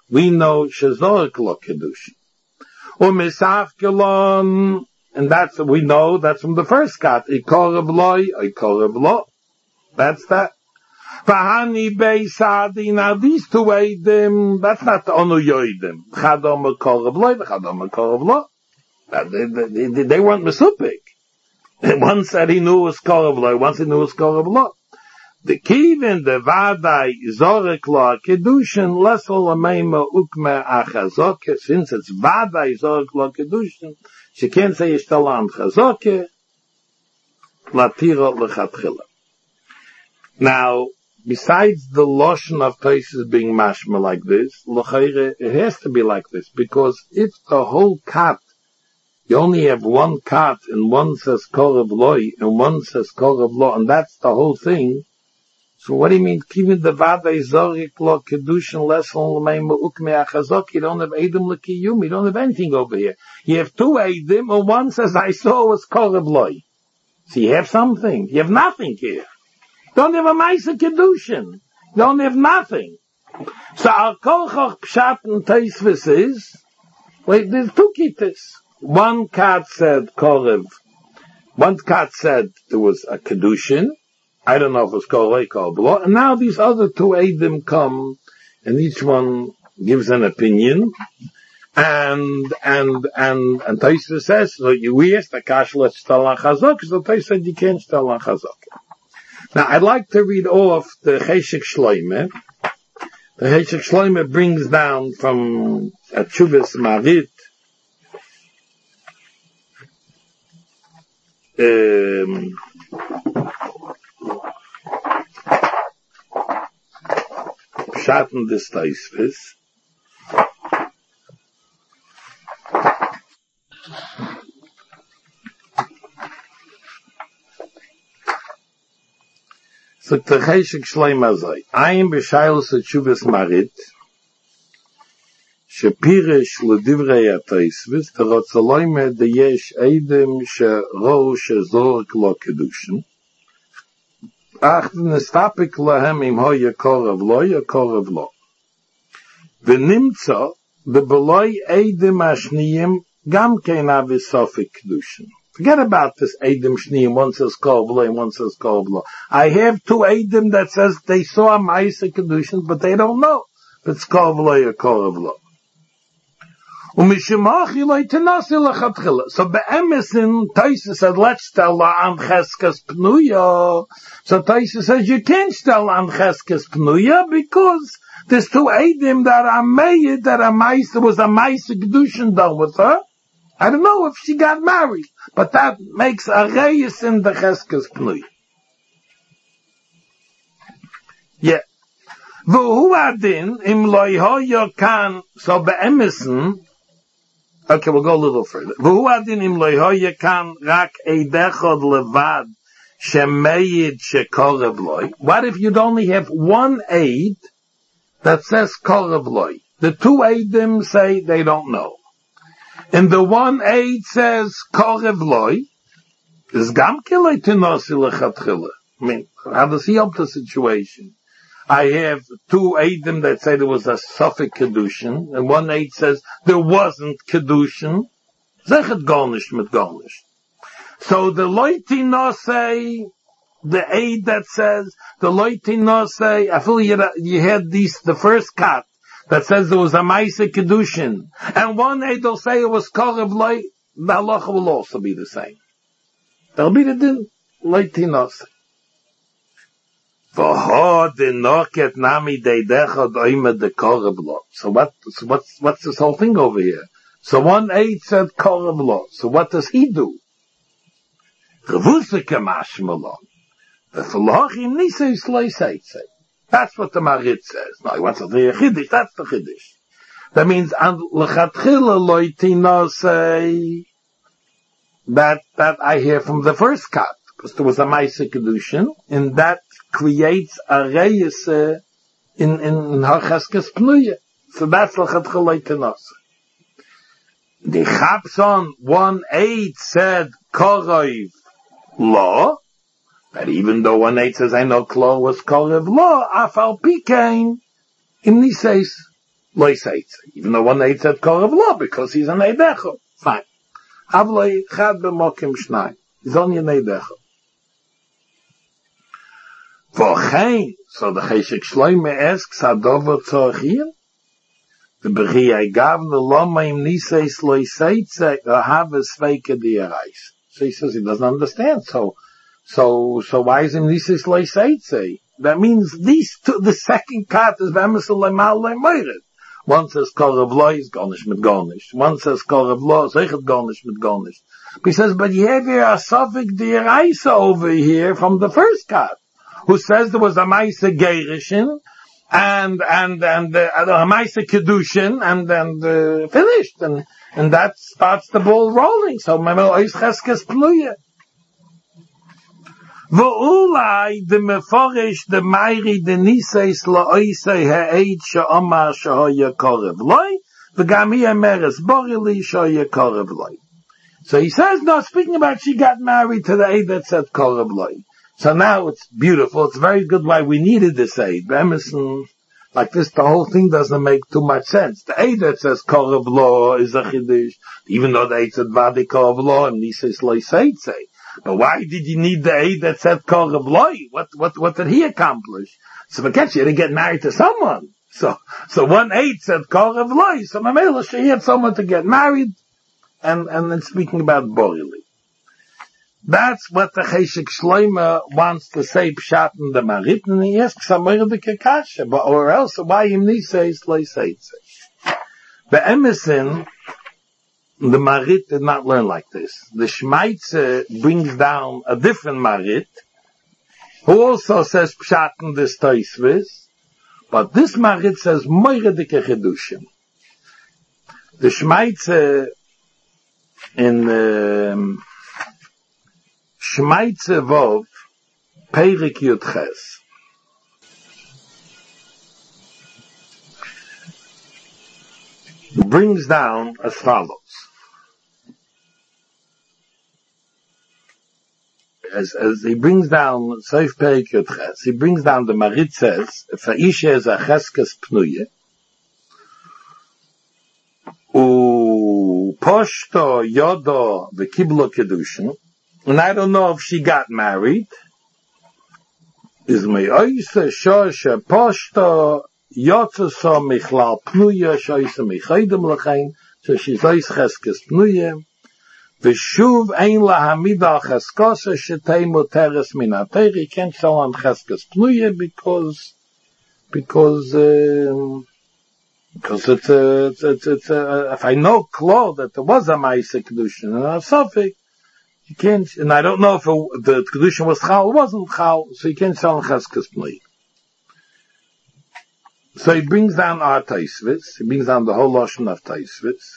we know Shazorek Lo Kedushin. Umisafkelon, and that's, we know that's from the first cut. Ikorev Loi, Ikorev Lo. That's that. Vahani Beisadi, now these two Eidim, that's not the Onu Yoidim. Chadom Ikorev Loi, Chadom Ikorev Lo. They, they, they weren't Mesupik. One said he knew it was Korev Lo, one said he knew it was Korev Lo. The Kivin, the Vadai, Zorek Lo Kedushin, Lesol Ameima Ukme Achazoke, since it's Vadai, Zorek Lo Kedushin, she can't say Yishtalan Chazoke, Latira Lechatchila. Now, besides the lotion of Taisis being mashma like this, L'chaire, it has to be like this, because if the whole cat, you only have one cat, and one says Korev Loi, and one says Korev Lo, and that's the whole thing. So what do you mean? Kivin the Vadai Zorik Lo Kedushin Lesson L'meima Ukme Achazok. You don't have Eidim L'kiyum. You don't have anything over here. You have two Eidim, and one says I saw was Korev Loi. So you have something. You have nothing here. You don't have a Maisa Kedushin. You don't have nothing. So Al Kolchoch Pshat and Teisvis is, wait, there's two Kittis. One cat said Korev. One cat said there was a Kedushin. I don't know if it's Korev or Korev Lo. And now these other two Eidim come, and each one gives an opinion. And, and, and, and Taisa says, so you asked the Kash, let's tell on Chazok, so Taisa said you can't tell on Chazok. Now I'd like to read off the Cheshek Shloime. The Cheshek Shloime brings down from a Chuvas Marit, um, Schatten des Teisves. So the Cheshek Shloime Azai. Ein b'shaylos Chuvas Marit, shepirish l'divrei ha-Teisves, t'rotzaloime de yesh eidem she'ro she'zorek lo kedushin. Achten nestapik lahem im hoye korev lo, ye korev lo. V'nimtza, the beloi eidem ashniyim, gam kein avisofik kedushin. Forget about this Eidim Shniyim, one says Korev Lo, and one says Korev Lo. I have two Eidim that says they saw a Ma'aseh Kedushin, but they don't know if it's Korev Lo or Korev Lo. Umishimach Yiloi Tenasi L'Chatchila. So Be'emesin, Taisa said, let's tell La'am Cheskas Pnuya. So Taisa says, you can't tell La'am Cheskas Pnuya because there's two Eidim that are made, that are Ma'aseh, was a Ma'aseh Kedushin done with her. I don't know if she got married, but that makes a reyes in the Cheskas Pnui. Yeah. V'hu adin im lo yehoyo kan, so be'emisen, okay, we'll go a little further. V'hu adin im lo yehoyo kan rak eidechod levad shemeyid shekorev loy. What if you'd only have one aid that says korev loy? The two aidim say they don't know. And the one aid says, Korev Loi, is Gamkele Tinosi Lechatchila. I mean, how does he help the situation? I have two aidim that say there was a Suffolk Kedushin, and one aid says there wasn't Kedushin. Zechet Gornish mit Gornish. So the Loi Tinose, the aid that says, the Loi Tinose, I feel you, you had these, the first cut, that says there was a Ma'aseh Kedushin, and one aid will say it was Korev Loi, the halacha will also be the same. There'll be the din, Loi Tinos. V'ho dinoket nami deidechad oimed de Korev Lo. So what, so what's, what's this whole thing over here? So one aid said Korev Lo. So what does he do? Revusike mashmalon. The Falochim nisei sloi seitze. That's what the Marit says. No, he wants to say a Chiddush. That's the Chiddush. That means, and l'chatchila loitino say that that I hear from the first cut, because there was a Ma'aseh Kedushin, and that creates a reyes uh, in in in Cheskas Pnuya. So that's l'chatchila loitino. The Chapson one eight said Korev Lo. That even though one eight says, I know Klo was Korev Lo, Afal Pikain, in Niseis, Lo Seitze. Even though one Eid said Korav Lo, because he's an Eidecho. Fine. Avloi Chad B'mokim Shnai. He's only an Eidecho. V'ochein, so the Cheshek Shloime asks, Hadover Tzorchir? The Bechiyai Gavne Loma Im Niseis Lo Seitze, Ahave Sveike Di'erais. So he says he doesn't understand. So, so, so why is Im Niseis Lo Seitze? That means these two, the second cut is V'emes Le'mal Le'moiret. One says Korav Lo is Gornish mit Gornish. One says Korav Lo, Zeichet Gornish mit Gornish. But he says, but you have here a Sofik Di'eraisa over here from the first cut, who says there was a Maise Gerishin, and, and, and, uh, a Maise Kedushin, and, and, uh, finished. And, and that starts the ball rolling. So, Memel Ois Cheskes Pnuye. V'ulai de meforish de Meiri de Niseis la'oisei ha'eid she'omar she'hoya korev loi, v'gam hi emeres borili she'hoya korev loi. So he says, no, speaking about she got married to the Eid that said korev loi. So now it's beautiful, it's very good why we needed this Eid. Emerson, like this, the whole thing doesn't make too much sense. The Eid that says korev lo is a chiddush, even though the Eid said vadi korev lo, and Niseis lo seitze. But why did you need the Eid that said Korav Loi? What, what, what did he accomplish? So forget you had to get married to someone. So, so one Eid said Korav Loi. So Mamela, she had someone to get married, and, and then speaking about Borili. That's what the Cheshek Shloime wants to say, Pshat in the Marit, and he asks somewhere the Kekasha, but, or else, why him Niseis Loi Seitze? The Emerson, the Marit did not learn like this. The Shmaitze brings down a different Marit, who also says Pshat in this Toisvis, but this Marit says Moire de Kechedushim. The Shmaitze in um, Shmaitze Vov, Peirik Yud Ches, brings down as follows. As, as he brings down Seif Perik Yud Ches, he brings down the Marit says, Fa'isha is a Cheskes Pnuye, U Poshto Yodo V'Kiblo Kedushin, and I don't know if she got married, is Me'oise Shosha Poshto Yotzuso Michlal Pnuye Shoise Mechaydim L'chain, so she's Ois Cheskes Pnuye, V'shuv ein lahamida cheskose shetei muteres min ha'teir. He can't sell on cheskes pnuye because, because, um, because it's a, it's, it's, it's a, if I know Klo that there was a Maise Kedushin and a Sofik, you can't, and I don't know if it, the Kedushin was Chal, it wasn't Chal, so you can't sell on cheskes pnuye. So he brings down our Taisvitz, he brings down the whole Lashon of Taisvitz.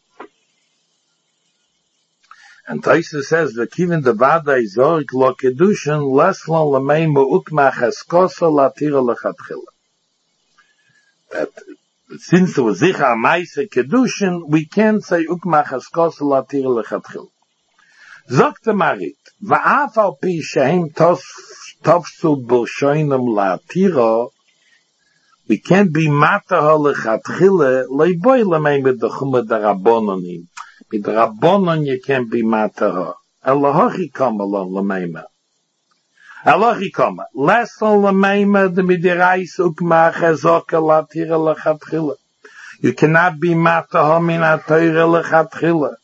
And Taisa says, "V'kivin the vadai zorik lo kedushin leslon lemei mu'ukma cheskosa latira lechatchila." That since there was zicha maise kedushin, we can't say ukma cheskosa latira lechatchila. Zokta marit va'af al pi shehem tofsu b'shoinem latira. We can't be mataha lechatchila leiboy lemei medachuma darabononim. Mit Rabbonon you can't be mataha. Elohi kama lo l'meima. Elohi kama. Lesson l'meima de midirais ukma chezoka latira lechatchila. You cannot be mataha min ha-teire lechatchila.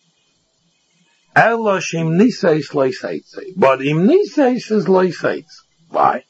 Elosh im niseis lo seitze. But im niseis is lo seitze. Why?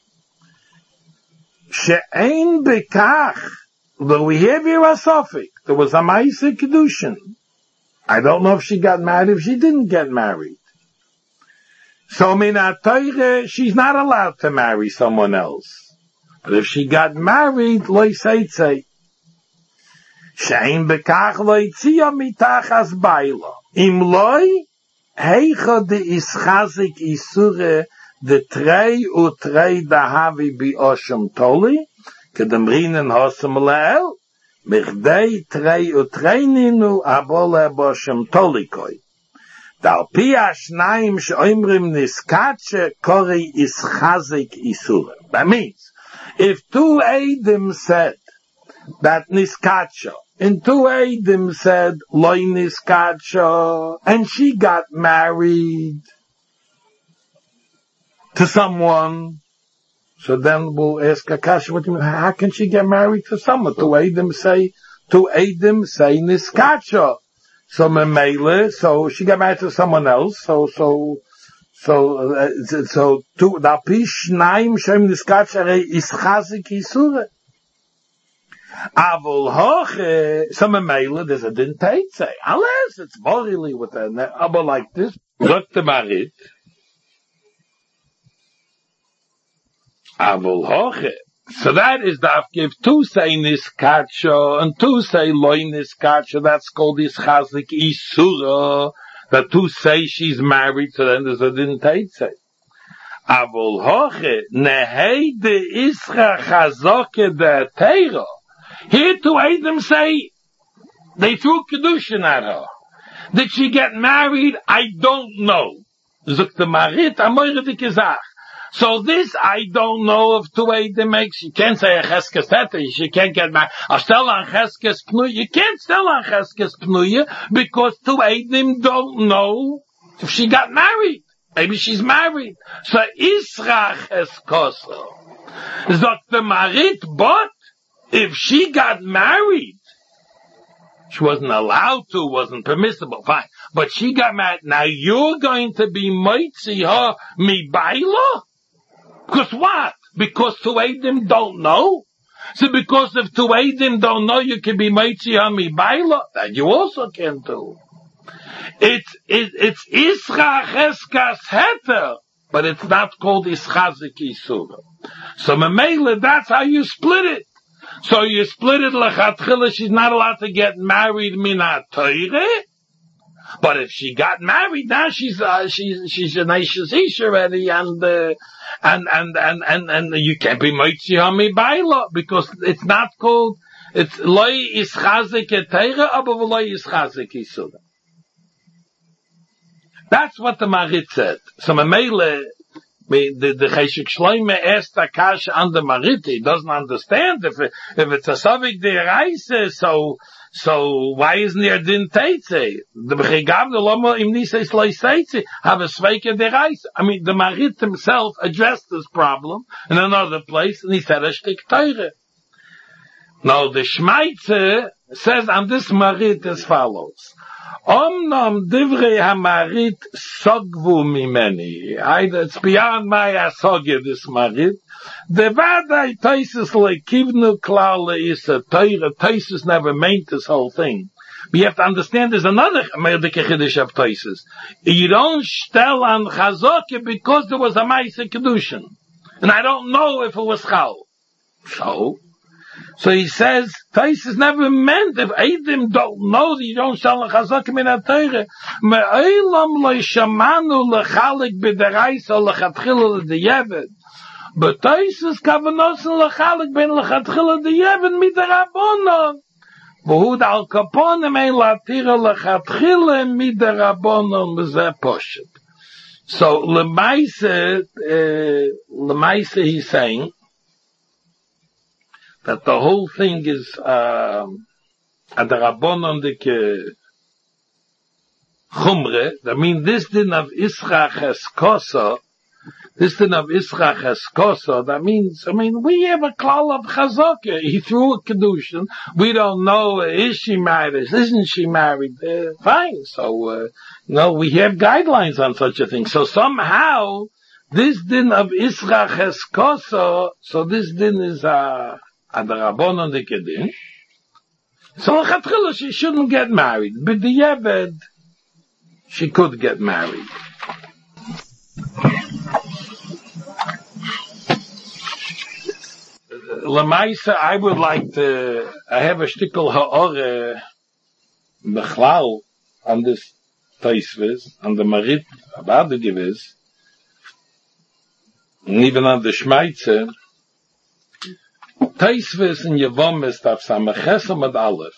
She'ein bekach. Though we have here a Sofik. There was a Maise Kedushin. I don't know if she got married, if she didn't get married. So min ha-teire, she's not allowed to marry someone else. But if she got married, lo seitze. She'ein bekach lo yitzia mitachas baila. Im loi, heicha de ischazik isure de trei u trei dahavi bi oshem toli, kedem rinen hosem leel, Michdei trei u treininu abole boshem tolikoi. Dal pia shnaim shoimrim niskache kori ischazik isura. That means, if two Eidim said that niskacha. And two Eidim said, loy niskacha, and she got married to someone. So then we'll ask Akash, what do you mean? How can she get married to someone? Two Eidim say, two Eidim say niskacha. So memele, so she got married to someone else. So so so uh, so two da pish naim shem niskacha is chazik isure. Avol hoche, so memele, there's a din teitze. Unless it's morally with a aber like this. Look the marit. Avol hoche. So that is the give two say niskacha and two say loy niskacha. That's called this chazik isura. The two say she's married, so then there's a din teitze. Avol hoche nehei de isra chazoke de teira. Here two Eidim say they threw kedushin at her. Did she get married? I don't know. Zuk the marit amoyre de kezach. So this, I don't know if two Eidim makes, you can't say a cheskes tete, she can't get married. I still on cheskes pnuya, you can't still on cheskes pnuya, because two Eidim don't know if she got married. Maybe she's married. So Isra cheskoso. Zok the marit, but if she got married, she wasn't allowed to, wasn't permissible, fine. But she got married, now you're going to be moitzi her mi baila? Because what? Because two Eidim don't know? So because if two Eidim don't know, you can be moitzi her mi baila? That you also can do. It's, it, it's Isra cheskas heter, but it's not called Ischazik Isura. So Memele, that's how you split it. So you split it lechatchila, she's not allowed to get married mina teire. But if she got married, now she's uh, she's she's a naishas ish already, and uh, and and and and and you can't be moitzi hami baila because it's not called. It's loy ischazik teire, aber loy ischazik isura. That's what the Marit said. So Memele, the the Cheshik Shloime asked Akash on the Marit. He doesn't understand if it, if it's a Savik Deiraise, so so why isn't there Din Teitze? The Bechigam the Lama im Nisei Sloi Seitze have a Sveike Deiraise. I mean, the Marit himself addressed this problem in another place, and he said a Shtik Teire. Now the Shmeitze says on this Marit as follows. Omnam divrei hamarit sogvu mimeni. It's beyond my asogya, this marit. The vadai taisus lekivnu klal is a teire. Taisus never made this whole thing. But you have to understand there's another merdike chiddush of taisus. You don't stel on chazokya because there was a ma'ase kedushin. And I don't know if it was chal. So, So he says, Taisus never meant, if Eidim don't know that you don't sell a chazakim in a teire, me'elam le'shamanu lechalik b'deraisa lechatchila l'deyeved. But Taisus kavanosin lechalik ben lechatchila l'deyeved midarabonon. V'hud al kaponim ein latira lechatchila midarabonon m'zeh poshet. So, l'maise, uh, l'maise he's saying, that the whole thing is uh, at the Rabbonon de Chumre. I mean, this din of Isra Cheskosa, this din of Isra Cheskosa, that means, I mean, we have a klal of Chazaka. He threw a kedushin. We don't know, is she married? Isn't she married? Uh, fine. So, uh, you know, we have guidelines on such a thing. So somehow, this din of Isra Cheskosa, so this din is uh, at the Rabbonon de Kedin. So Lechatchila, she shouldn't get married. But the Yeved, she could get married. Lemaisa, I would like to, I have a shtickle ha'ore, bechlal, on this Taisviz, on the Marit, about the Geviz, and even on the Shmeitze, Taisviz in Yevomis taf samachesam ad aleph.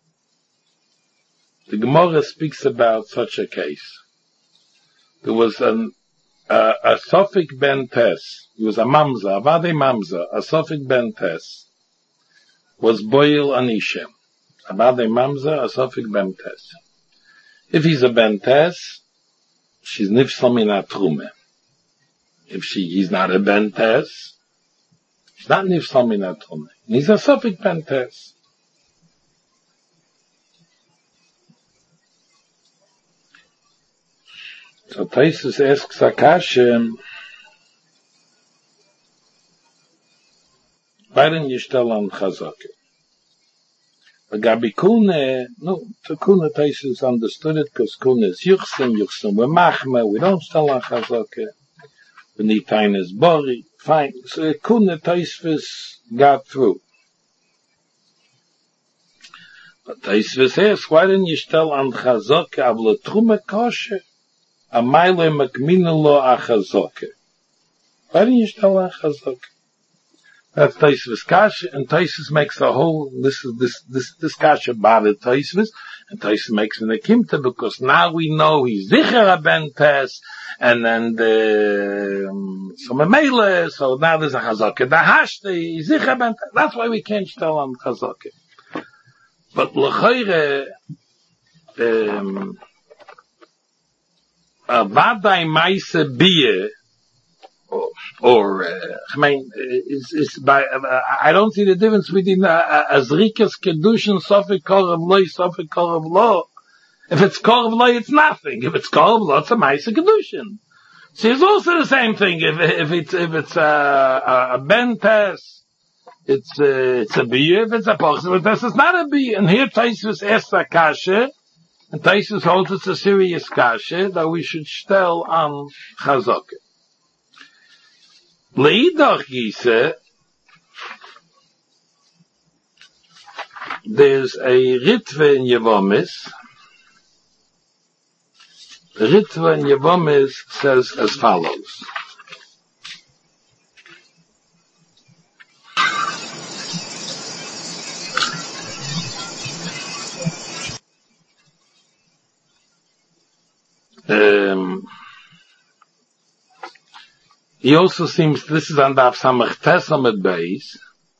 The Gemara speaks about such a case. There was an, uh, a Sofik ben Tes. He was a mamza, a vade mamza, a Sofik ben Tes, was boil anishem. About the mamzer, a sofik bentes. If he's a bentes, she's nifsal min atrume. If she, he's not a bentes, she's not nifsal min atrume. He's a sofik bentes. So Taisus asks Akashem, why didn't you tell on Chazaka? But Gabi Kune, no, to Kune Taisus understood it because Kune is Yuchsim, Yuchsim, we're Machme, we don't tell on Chazaka. We need Tainis Bori, fine. So Kune Taisus got through. But Taisus asks, why didn't you tell on Chazaka, Avle Trume Kosher? A mile makminelo achazoke. Why didn't you tell achazoke? That's Taisvis Kasha, and Taisvis makes a whole, this is, this, this, this Kasha bothered Taisvis, and Taisvis makes an akimta, because now we know he's Zicher Abentes, and then the, um, so Memele, so now there's a Chazoke. The Hashti, Zicher Abentes, that's why we can't tell on Chazoke. But L'choire, um, Uh, Vadai Maise Bie, or, or uh, I mean, is, is by, uh, I don't see the difference between uh, Azrikas Kedushin, Sofik Kor of Lo, Sofik Kor of Lo. If it's Kor of Lo, it's nothing. If it's Kor of Lo, it's a Maise Kedushin. So it's also the same thing. If, if it's, if it's a, a Bentes, it's, uh, it's a Bie. If it's a Pochse, but it's not a Bie. And here Taisus Esa Kashe, and Taisus holds it's a serious kasha that we should tell on Chazaka. Leidach Gise, there's a Ritve in Yevomis. The Ritve in Yevomis says as follows. Um, he also seems, this is on Daf Samach Tesamet Beis.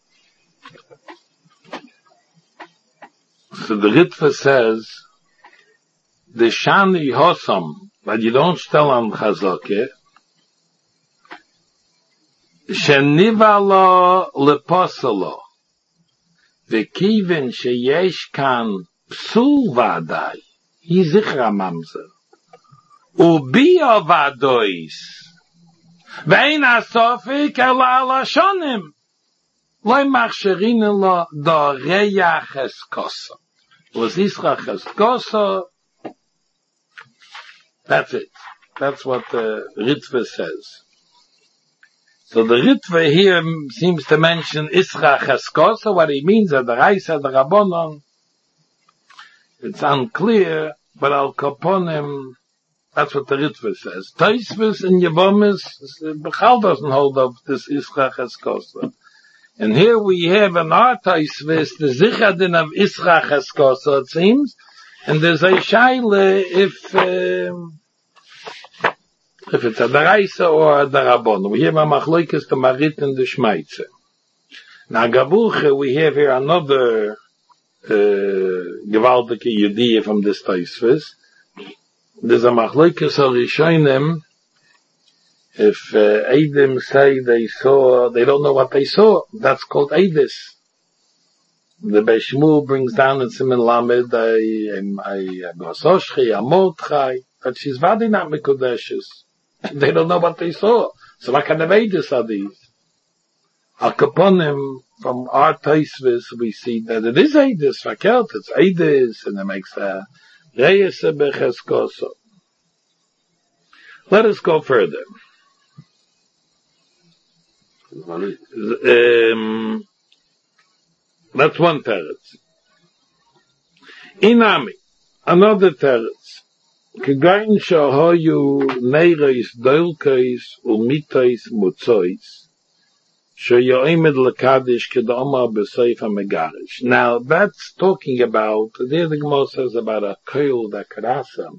So the Ritva says, the Shani Hosam, but you don't tell on Chazake, Shenivalo Leposalo, Vekivin Sheyesh Kan Psul Vadai, Hi Zichra Mamzer. Ubia vadois. Vein asofik ela ala shonim. Loi machsherin ela da reyach eskosa. Was Yisrach eskosa. That's it. That's what the Ritva says. So the Ritva here seems to mention Yisrach eskosa. What he means at the Reisa, the Rabbonon. It's unclear, but Al Kaponim, that's what the Ritva says. Taisvis and Yevomis, Bechal doesn't hold up this Yisrach Eskosa. And here we have an our Taisvis, the Zichadin of Yisrach Eskosa, it seems. And there's a Shaila if, um, if it's a Daraisa or a Darabon. We have a Machloikis, the Marit and the Shmeitze. Now, Gabuche, we have here another, uh, Gewaldike Yediyah from this Taisvis. There's a machlokes harishonim. If uh, Eidim say they saw, they don't know what they saw. That's called Eidis. The Beis Shmuel brings down in Siman Lamed a Gososhchi, a Mordchai, that she's vadi not Mikudeshes. They don't know what they saw. So what kind of Eidis are these? Al Kaponim, from our Taisvis, we see that it is Eidis, Fakelt, it's Eidis, and it makes a Let us go further. Um, that's one teretz. Inami, another teretz. Kegain shahoyu neireis dolkeis umitais mutzois. Now that's talking about, there the Gemara says about a koil dakarasa.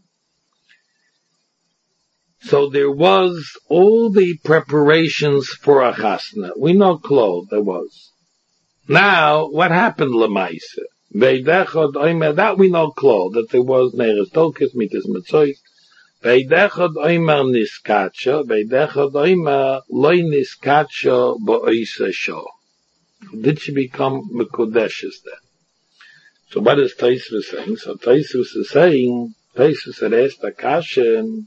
So there was all the preparations for a chasna. We know clothes, there was. Now, what happened, Lamaisa? Veidechod oimer, that we know clear, that there was Neres Tolkis, Mitas Metzois. Veidechod oimer niskacha, Veidechod oimer loy niskacha bo'isa sho. Did she become Mekudeshes then? So what is Taisvus saying? So Taisvus is saying, Taisvus had asked Akashem,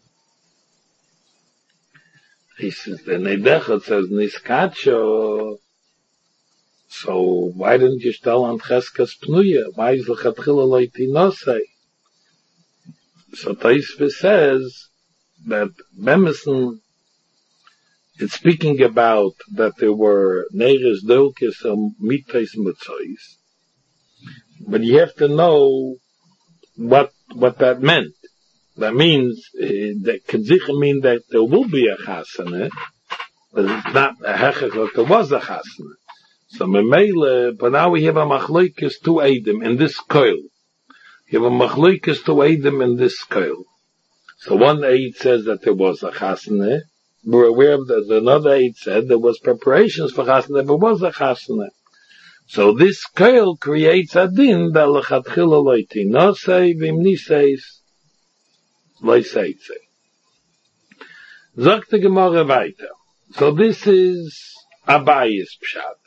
he says, the Neidechod says niskacha. So why didn't you tell on Cheskas Pnuya? Why is L'chatchila loyti nosei? So Taisvus says that Bemison, it's speaking about that there were Neres Dolkis and Mitais Metzois. But you have to know what what that meant. That means uh, that can sicher mean that there will be a chasana, but it's not a hechach that there was a chasana. So memele, but now we have a machlokes two eidim in this coil. You have a machlokes two eidim in this coil. So one eid says that there was a chasana. We're aware of that. Another eid said there was preparations for chasana. There was a chasana. So this coil creates a din that l'chatchila loyti nosei v'im niseis loyseitze. Sagt the Gemara weiter. So this is Abayis pshat.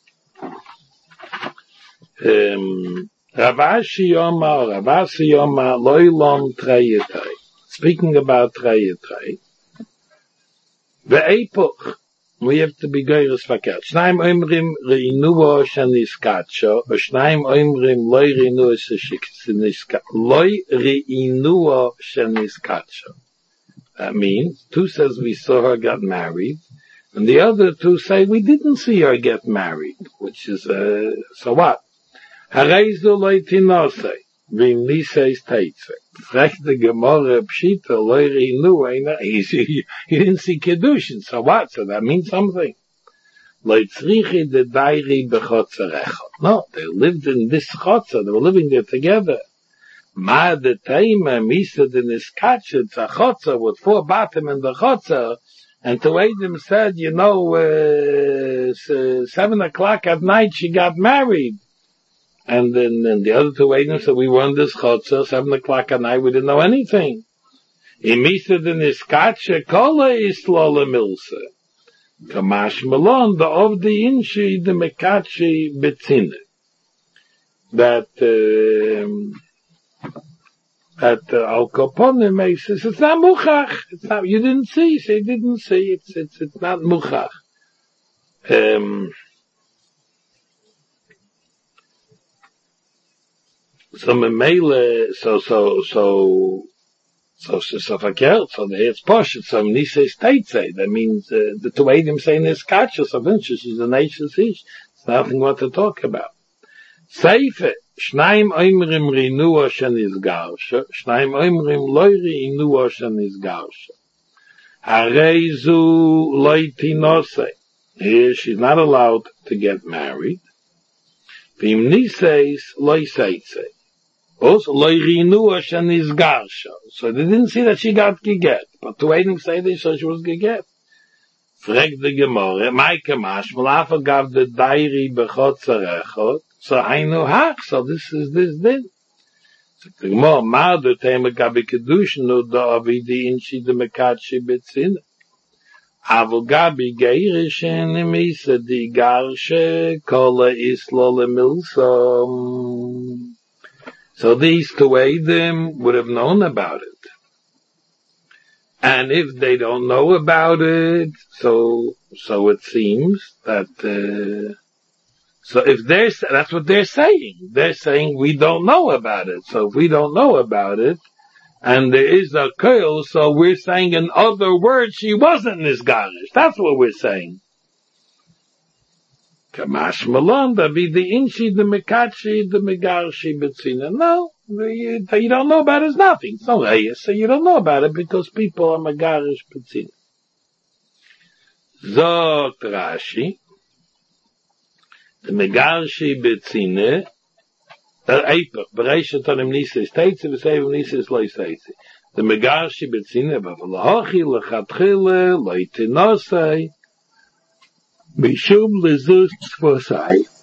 Um, Ravashi Yoma, Ravasi Yoma, Loilom Treyetai. Speaking about Treyetai, the Epoch, we have to be goyres verkehrt. Shnaim oimrim reinuo sheniskatsho, or shnaim oimrim loy reinuo sheniskatsho, loy reinuo sheniskatsho. That means, two says we saw her get married, and the other two say we didn't see her get married, which is, uh, so what? Hareizu loy tinosei, vim niseis teitze. Fragt the Gemara pshita loy reinuo, he didn't see Kedushin, so what? So that means something. Loy tzrichi de dairi bechotzer echot. No, they lived in this chotzer, they were living there together. Ma de teima misa de niskatshe, it's a chotzer with four batim in the chotzer, and to Adam said, you know, uh, seven o'clock at night she got married. And then and the other two Adam said, we were in this chotzer, seven o'clock at night, we didn't know anything. Imisa de niskatshe kola islola milsa. Kamash malon, the of the inshi, the mekachi betzine. That, um, At uh, Al Kaponim says it's not muchach. It's not. You didn't see. She didn't see. It's it's it's not muchach. Um. So memele. So so so so so so fakert. So it's posh. So nise state say. That means uh, the two Eidim saying this kachos of inches is the nation's ish. It's nothing what to talk about. Seife. Shnaim oimrim rinua shenis garsha, shnaim oimrim loy rinua shenis garsha. Hareizu loy tinose. Here she's not allowed to get married. Vim niseis loy seitze. Also loy rinua shenis garsha. So they didn't see that she got geget, but to Eidim say they so she was geget. Frag the Gemara, Maike Mashmal, Afa gav the dairi bechotzer echot. So I know hach, so this is this then. So the Gemara, ma the tema gabi kedushin no da avidi inchi de mekachi betzin. Avu gabi geirishin imisa di garshe kola islo lemilsom. So these two Eidim would have known about it. And if they don't know about it, so so it seems that. Uh, So if they're, that's what they're saying. They're saying we don't know about it. So if we don't know about it, and there is a koil, so we're saying in other words, she wasn't nisgarish. That's what we're saying. Kamash malanda be the inchi, the mekachi, the megarshi betzina. No, you, you don't know about it is nothing. It's no reyes, so you don't know about it because people are megarish betzina. Zot Rashi. The megarshi betzine, uh, eipach, bereishet on him nisa is teitze, v'seiv nisa is loy seitze. The megarshi betzine, v'v'lahochi, l'chatchile, loy tinosei, mishum lezut tvosai.